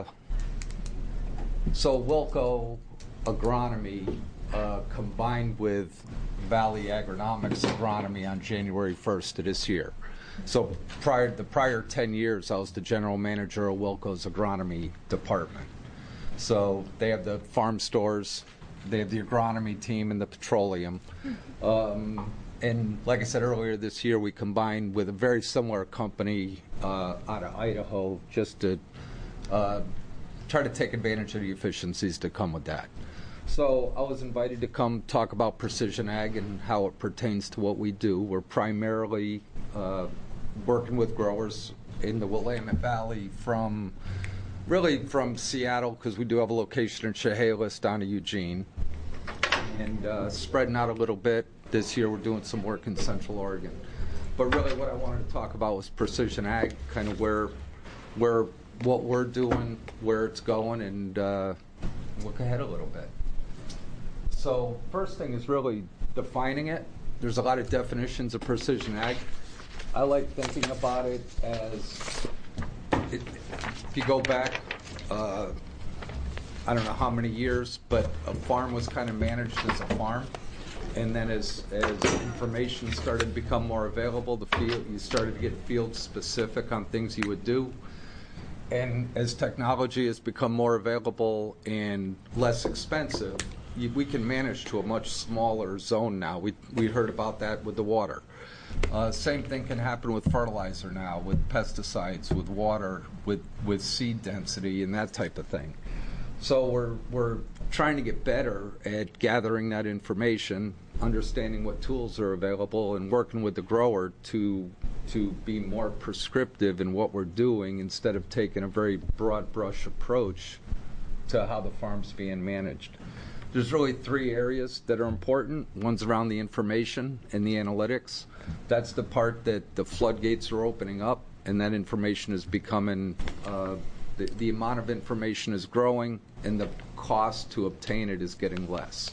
so Wilco Agronomy uh, combined with Valley Agronomics Agronomy on January first of this year. So prior the prior ten years, I was the general manager of Wilco's agronomy department. So they have the farm stores, they have the agronomy team, and the petroleum. Um, and like I said earlier this year, we combined with a very similar company uh, out of Idaho just to uh, try to take advantage of the efficiencies that come with that. So I was invited to come talk about precision ag and how it pertains to what we do. We're primarily uh, working with growers in the Willamette Valley from really from Seattle, because we do have a location in Chehalis down to Eugene, and uh, spreading out a little bit. This year we're doing some work in Central Oregon. But really what I wanted to talk about was precision ag, kind of where, where what we're doing, where it's going, and uh, look ahead a little bit. So first thing is really defining it. There's a lot of definitions of precision ag. I like thinking about it as, it, if you go back, uh, I don't know how many years, but a farm was kind of managed as a farm. And then as, as information started to become more available, the field, you started to get field specific on things you would do. And as technology has become more available and less expensive, you, we can manage to a much smaller zone now. We, we heard about that with the water. Uh, same thing can happen with fertilizer now, with pesticides, with water, with, with seed density and that type of thing. So we're, we're trying to get better at gathering that information, understanding what tools are available, and working with the grower to, to be more prescriptive in what we're doing instead of taking a very broad brush approach to how the farm's being managed. There's really three areas that are important. One's around the information and the analytics. That's the part that the floodgates are opening up, and that information is becoming, uh, the, the amount of information is growing, and the cost to obtain it is getting less.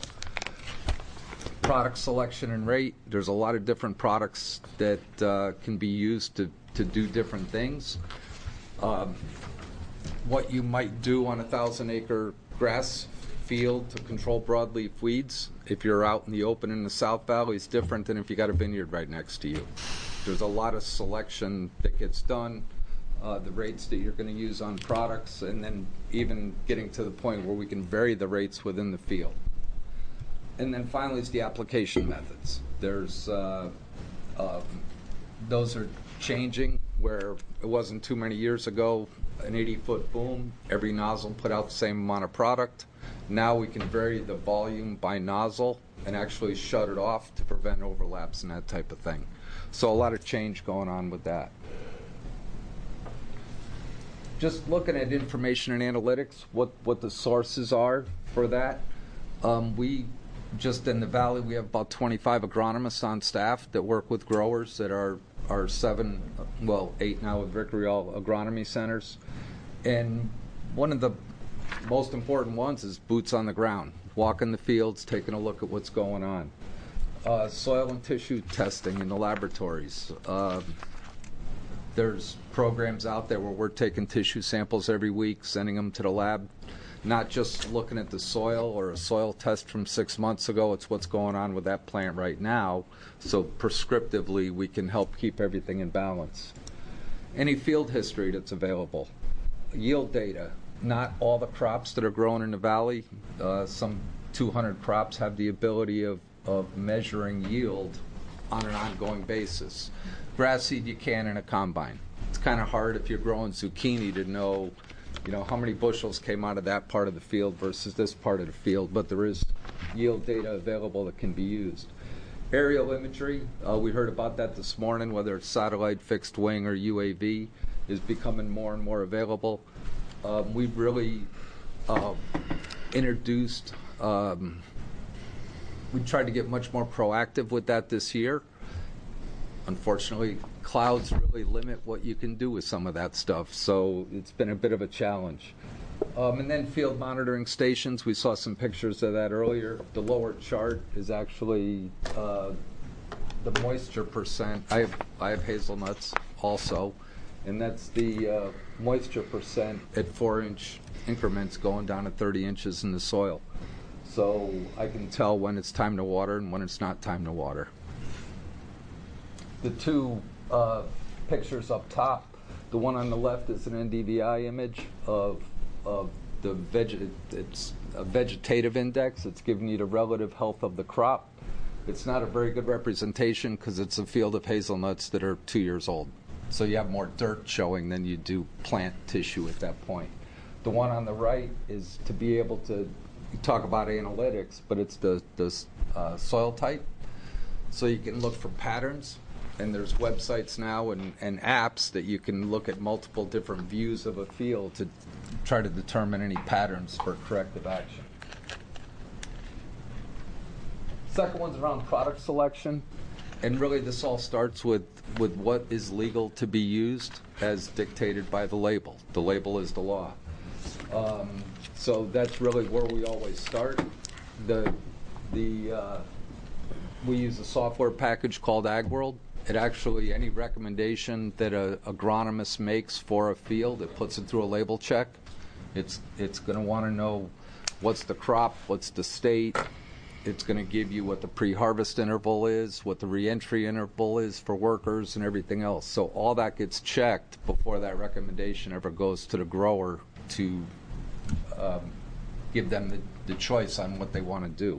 Product selection and rate. There's a lot of different products that uh, can be used to, to do different things. Um, what you might do on a thousand acre grass field to control broadleaf weeds, if you're out in the open in the South Valley, is different than if you got a vineyard right next to you. There's a lot of selection that gets done, uh, the rates that you're going to use on products, and then even getting to the point where we can vary the rates within the field. And then finally is the application methods. There's uh, uh, those are changing, where it wasn't too many years ago, an eighty foot boom, every nozzle put out the same amount of product. Now we can vary the volume by nozzle and actually shut it off to prevent overlaps and that type of thing. So a lot of change going on with that. Just looking at information and analytics, what, what the sources are for that. Um, we just in the valley, we have about twenty-five agronomists on staff that work with growers that are, are seven, well, eight now with Rick Rial agronomy centers. And one of the most important ones is boots on the ground, walking the fields, taking a look at what's going on. Uh, soil and tissue testing in the laboratories. Uh, there's programs out there where we're taking tissue samples every week, sending them to the lab, not just looking at the soil or a soil test from six months ago. It's what's going on with that plant right now, so prescriptively we can help keep everything in balance. Any field history that's available. Yield data. Not all the crops that are grown in the valley, uh, some two hundred crops have the ability of, of measuring yield on an ongoing basis. Grass seed you can in a combine. It's kind of hard if you're growing zucchini to know, you know, how many bushels came out of that part of the field versus this part of the field, but there is yield data available that can be used. Aerial imagery, uh, we heard about that this morning, whether it's satellite, fixed wing, or U A V, is becoming more and more available. Um, we've really uh, introduced, um, we tried to get much more proactive with that this year. Unfortunately, clouds really limit what you can do with some of that stuff, so it's been a bit of a challenge. Um, and then field monitoring stations, we saw some pictures of that earlier. The lower chart is actually uh, the moisture percent. I have, I have hazelnuts also, and that's the uh, moisture percent at four inch increments going down to thirty inches in the soil. So I can tell when it's time to water and when it's not time to water. The two uh, pictures up top. The one on the left is an N D V I image of of the veg. It's a vegetative index. It's giving you the relative health of the crop. It's not a very good representation because it's a field of hazelnuts that are two years old. So you have more dirt showing than you do plant tissue at that point. The one on the right is to be able to you talk about analytics, but it's the, the uh, soil type. So you can look for patterns, and there's websites now and, and apps that you can look at multiple different views of a field to try to determine any patterns for corrective action. Second one's around product selection, and really this all starts with, with what is legal to be used as dictated by the label. The label is the law. Um, so that's really where we always start. The, the, uh, we use a software package called AgWorld. It actually, any recommendation that an agronomist makes for a field, it puts it through a label check. It's, it's going to want to know what's the crop, what's the state. It's going to give you what the pre-harvest interval is, what the re-entry interval is for workers, and everything else. So all that gets checked before that recommendation ever goes to the grower to um, give them the, the choice on what they want to do.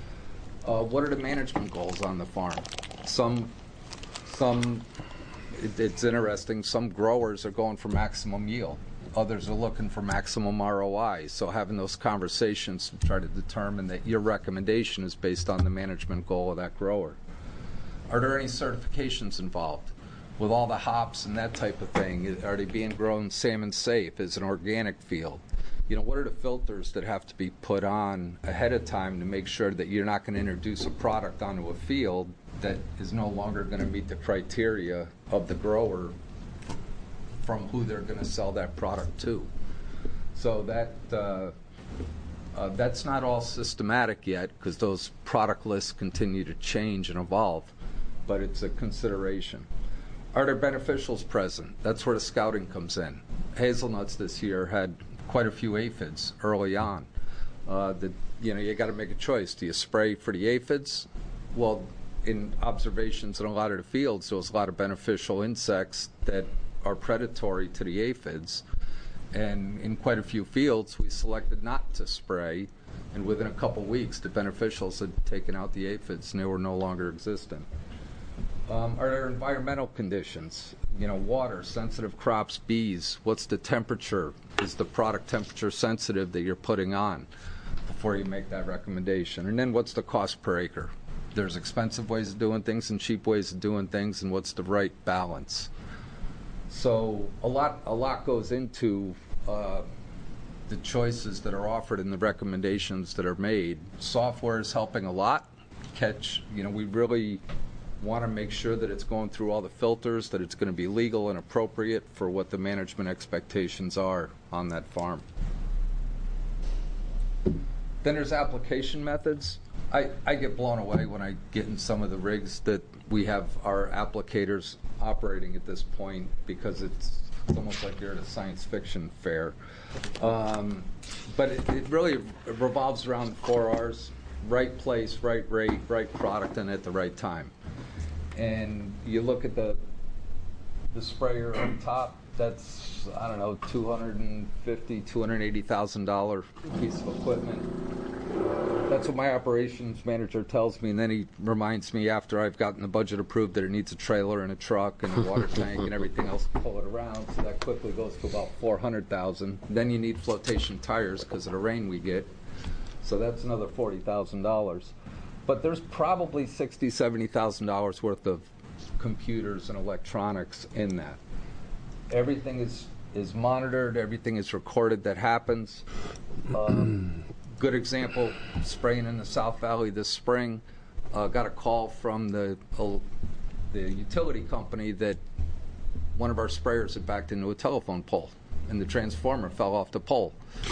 Uh, what are the management goals on the farm? Some, some it, it's interesting, some growers are going for maximum yield. Others are looking for maximum R O I. So having those conversations to try to determine that your recommendation is based on the management goal of that grower. Are there any certifications involved? With all the hops and that type of thing, are they being grown salmon safe? Is it an organic field? You know, what are the filters that have to be put on ahead of time to make sure that you're not going to introduce a product onto a field that is no longer going to meet the criteria of the grower from who they're going to sell that product to. So that uh, uh, that's not all systematic yet because those product lists continue to change and evolve, but it's a consideration. Are there beneficials present? That's where the scouting comes in. Hazelnuts this year had quite a few aphids early on. Uh, that you know you got to make a choice. Do you spray for the aphids? Well, in observations in a lot of the fields, there was a lot of beneficial insects that are predatory to the aphids, and in quite a few fields we selected not to spray, and within a couple weeks the beneficials had taken out the aphids and they were no longer existent. Um, are there environmental conditions? You know, water, sensitive crops, bees, what's the temperature? Is the product temperature sensitive that you're putting on before you make that recommendation? And then what's the cost per acre? There's expensive ways of doing things and cheap ways of doing things, and what's the right balance? So a lot, a lot goes into uh, the choices that are offered and the recommendations that are made. Software is helping a lot. Catch, you know, we really want to make sure that it's going through all the filters, that it's going to be legal and appropriate for what the management expectations are on that farm. Then there's application methods. I, I get blown away when I get in some of the rigs that we have our applicators operating at this point, because it's, it's almost like you're at a science fiction fair. Um, but it, it really revolves around four R's: right place, right rate, right product, and at the right time. And you look at the the sprayer on top, that's, I don't know, two hundred fifty thousand dollars, two hundred eighty thousand dollars piece of equipment. That's what my operations manager tells me, and then he reminds me after I've gotten the budget approved that it needs a trailer and a truck and a water tank and everything else to pull it around, so that quickly goes to about four hundred thousand dollars. Then you need flotation tires because of the rain we get, so that's another forty thousand dollars. But there's probably sixty thousand dollars, seventy thousand dollars worth of computers and electronics in that. Everything is, is monitored, everything is recorded that happens. Um, good example, spraying in the South Valley this spring. Uh, got a call from the, uh, the utility company that one of our sprayers had backed into a telephone pole and the transformer fell off the pole.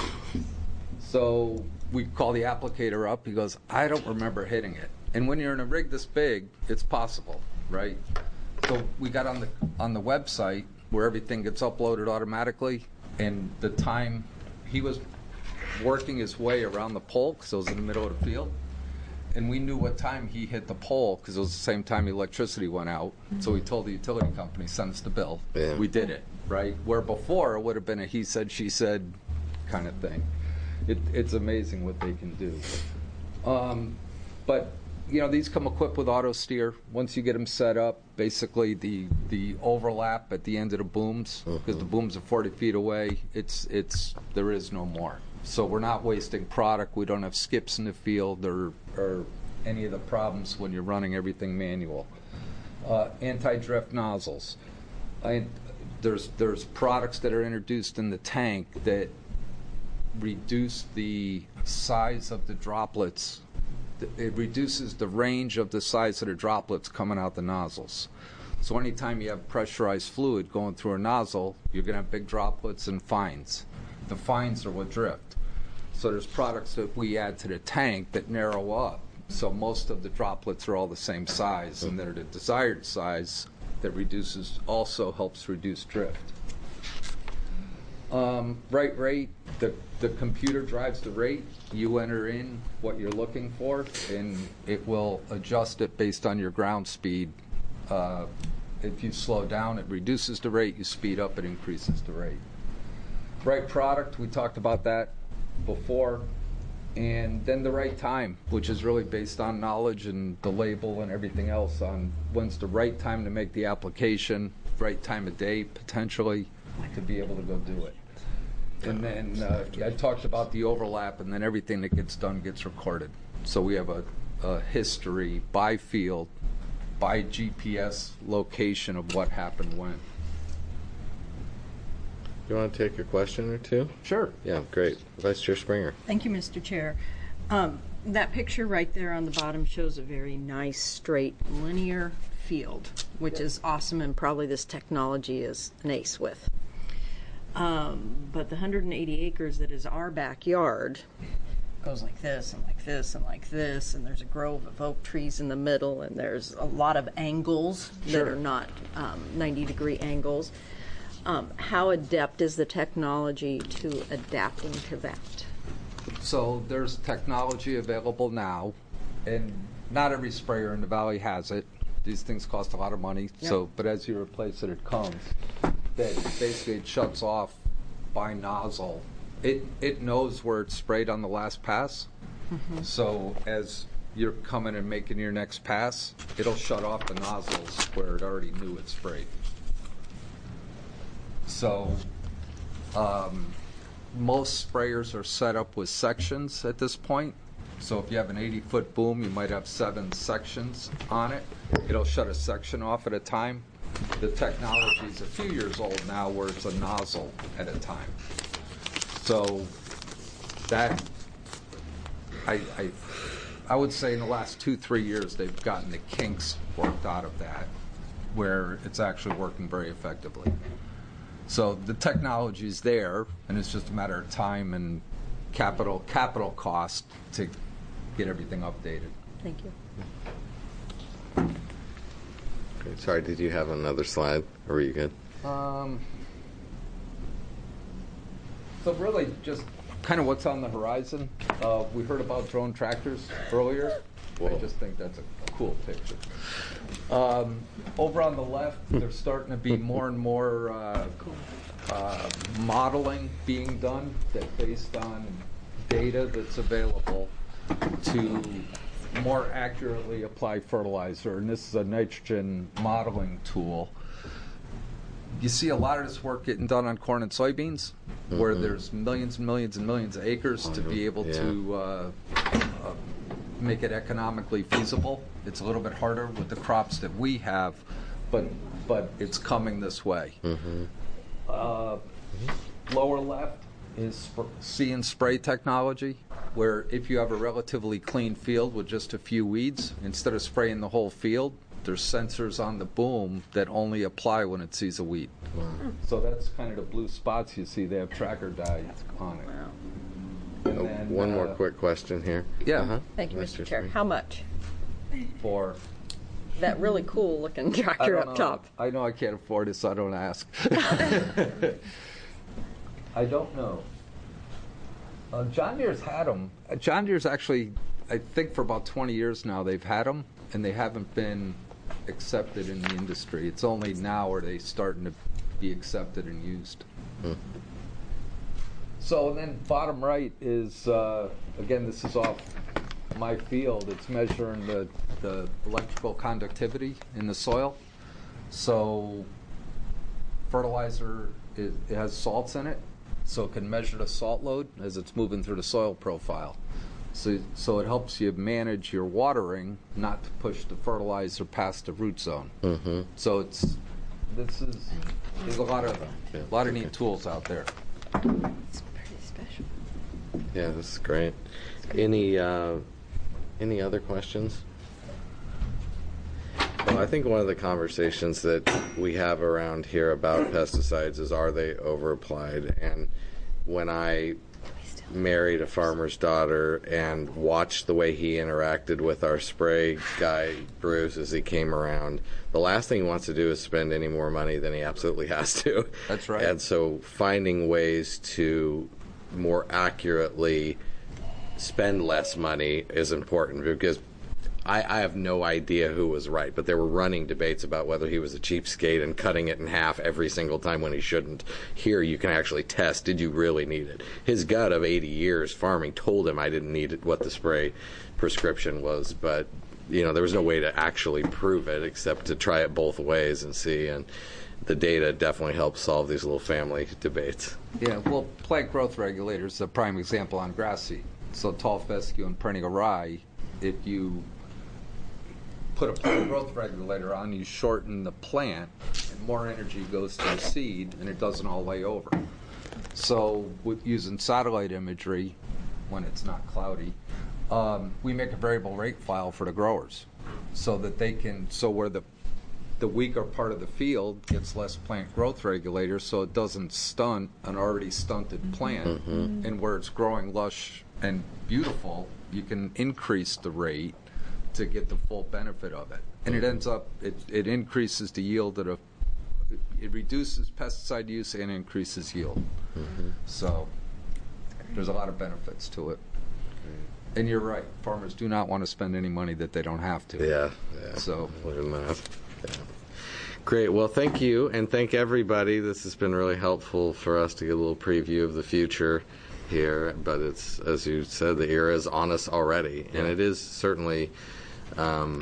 So we call the applicator up. He goes, I don't remember hitting it. And when you're in a rig this big, it's possible, right? So we got on the on the website where everything gets uploaded automatically, and the time he was working his way around the pole, because it was in the middle of the field, and we knew what time he hit the pole because it was the same time electricity went out. Mm-hmm. So we told the utility company, send us the bill. Yeah. We did it, right? Where before it would have been a he said, she said kind of thing. It, it's amazing what they can do. Um, but, you know, these come equipped with auto steer. Once you get them set up, basically the, the overlap at the end of the booms, because mm-hmm. the booms are forty feet away, it's it's there is no more. So we're not wasting product. We don't have skips in the field or, or any of the problems when you're running everything manual. Uh, anti-drift nozzles. I, there's there's products that are introduced in the tank that reduce the size of the droplets. It reduces the range of the size of the droplets coming out the nozzles. So anytime you have pressurized fluid going through a nozzle, you're going to have big droplets and fines. The fines are what drift. So there's products that we add to the tank that narrow up. So most of the droplets are all the same size, and they're the desired size that reduces, also helps reduce drift. Um, right rate, the, the computer drives the rate. You enter in what you're looking for, and it will adjust it based on your ground speed. Uh, if you slow down, it reduces the rate. You speed up, it increases the rate. Right product, we talked about that before. And then the right time, which is really based on knowledge and the label and everything else on when's the right time to make the application, right time of day potentially to be able to go do it. And then uh, I talked about the overlap, and then everything that gets done gets recorded. So we have a, a history by field, by G P S location of what happened when. You want to take a question or two? Sure. Yeah, great. Vice Chair Springer. Thank you, Mister Chair. Um, that picture right there on the bottom shows a very nice, straight, linear field, which is awesome, and probably this technology is an ace with. Um, but the one hundred eighty acres that is our backyard goes like this and like this and like this, and there's a grove of oak trees in the middle, and there's a lot of angles sure. that are not um, ninety degree angles. Um, how adept is the technology to adapting to that? So there's technology available now, and not every sprayer in the valley has it. These things cost a lot of money. Yep. So, but as you replace it, it comes. That basically it shuts off by nozzle. It it knows where it's sprayed on the last pass. Mm-hmm. So as you're coming and making your next pass, it'll shut off the nozzles where it already knew it sprayed. So um, most sprayers are set up with sections at this point. So if you have an eighty foot boom, you might have seven sections on it. It'll shut a section off at a time. The technology is a few years old now where it's a nozzle at a time. So that, I, I, I would say in the last two, three years, they've gotten the kinks worked out of that, where it's actually working very effectively. So the technology is there, and it's just a matter of time and capital capital cost to get everything updated. Thank you. Okay, sorry, did you have another slide, or were you good? Um, so really just kind of what's on the horizon. Uh, we heard about drone tractors earlier. Whoa. I just think that's a cool picture. Um, over on the left, there's starting to be more and more uh, uh, modeling being done that's based on data that's available to more accurately apply fertilizer. And this is a nitrogen modeling tool. You see a lot of this work getting done on corn and soybeans, mm-hmm. where there's millions and millions and millions of acres to be able yeah. to uh, uh, make it economically feasible. It's a little bit harder with the crops that we have, but but it's coming this way. Mm-hmm. Uh, lower left is sp- see and spray technology, where if you have a relatively clean field with just a few weeds, instead of spraying the whole field, there's sensors on the boom that only apply when it sees a weed. Wow. So that's kind of the blue spots you see. They have tracker dye on it. Wow. Oh, then, one uh, more quick question here. Yeah. Uh-huh. Thank you, Mister Chair. How much? For that really cool looking tractor up know. top. I know I can't afford it, so I don't ask. I don't know. Uh, John Deere's had them. Uh, John Deere's actually I think for about twenty years now they've had them, and they haven't been accepted in the industry. It's only now are they starting to be accepted and used. Hmm. So and then bottom right is, uh, again, this is off my field. It's measuring the, the electrical conductivity in the soil. So fertilizer, is, it has salts in it, so it can measure the salt load as it's moving through the soil profile. So, so it helps you manage your watering, not to push the fertilizer past the root zone. Mm-hmm. So it's this is there's a lot of a lot of neat tools out there. It's pretty special. Yeah, this is great. Any uh, any other questions? Well, I think one of the conversations that we have around here about pesticides is, are they over-applied? And when I married a farmer's daughter and watched the way he interacted with our spray guy, Bruce, as he came around, the last thing he wants to do is spend any more money than he absolutely has to. That's right. And so finding ways to more accurately spend less money is important, because I, I have no idea who was right, but there were running debates about whether he was a cheapskate and cutting it in half every single time when he shouldn't. Here you can actually test, did you really need it? His gut of eighty years farming told him I didn't need it, what the spray prescription was, but you know there was no way to actually prove it except to try it both ways and see, and the data definitely helps solve these little family debates. Yeah, well, plant growth regulators is a prime example on grass seed. So tall fescue and perennial rye, if you put a plant growth regulator on, you shorten the plant, and more energy goes to the seed, and it doesn't all lay over. So with using satellite imagery, when it's not cloudy, um, we make a variable rate file for the growers, so that they can, so where the the weaker part of the field gets less plant growth regulators, so it doesn't stunt an already stunted plant, mm-hmm. and where it's growing lush and beautiful, you can increase the rate to get the full benefit of it. And it ends up, it, it increases the yield at a, it reduces pesticide use and increases yield. Mm-hmm. So there's a lot of benefits to it. And you're right, farmers do not want to spend any money that they don't have to. Yeah, yeah. So learn that. Yeah. Great. Well, thank you, and thank everybody. This has been really helpful for us to get a little preview of the future here. But it's, as you said, the era is on us already, yeah. And it is certainly, um,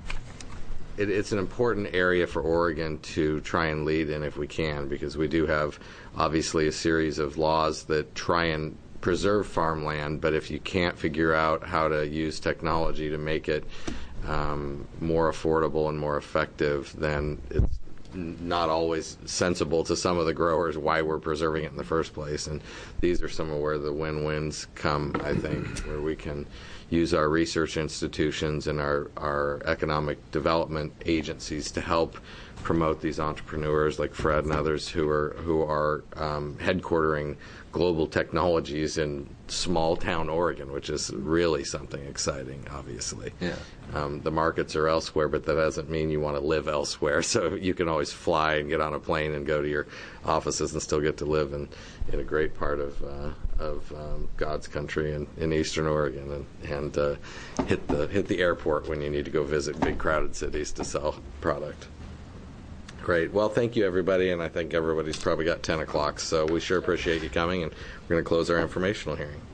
it, it's an important area for Oregon to try and lead in if we can, because we do have obviously a series of laws that try and preserve farmland, but if you can't figure out how to use technology to make it um, more affordable and more effective, then it's not always sensible to some of the growers why we're preserving it in the first place. And these are some of where the win-wins come, I think, where we can use our research institutions and our, our economic development agencies to help promote these entrepreneurs like Fred and others who are who are um, headquartering global technologies in small town Oregon, which is really something exciting, obviously. Yeah. Um, the markets are elsewhere, but that doesn't mean you want to live elsewhere. So you can always fly and get on a plane and go to your offices and still get to live in, in a great part of uh, of um, God's country in, in Eastern Oregon, and, and uh, hit the hit the airport when you need to go visit big crowded cities to sell product. Great. Well, thank you, everybody, and I think everybody's probably got ten o'clock, so we sure appreciate you coming, and we're going to close our informational hearing.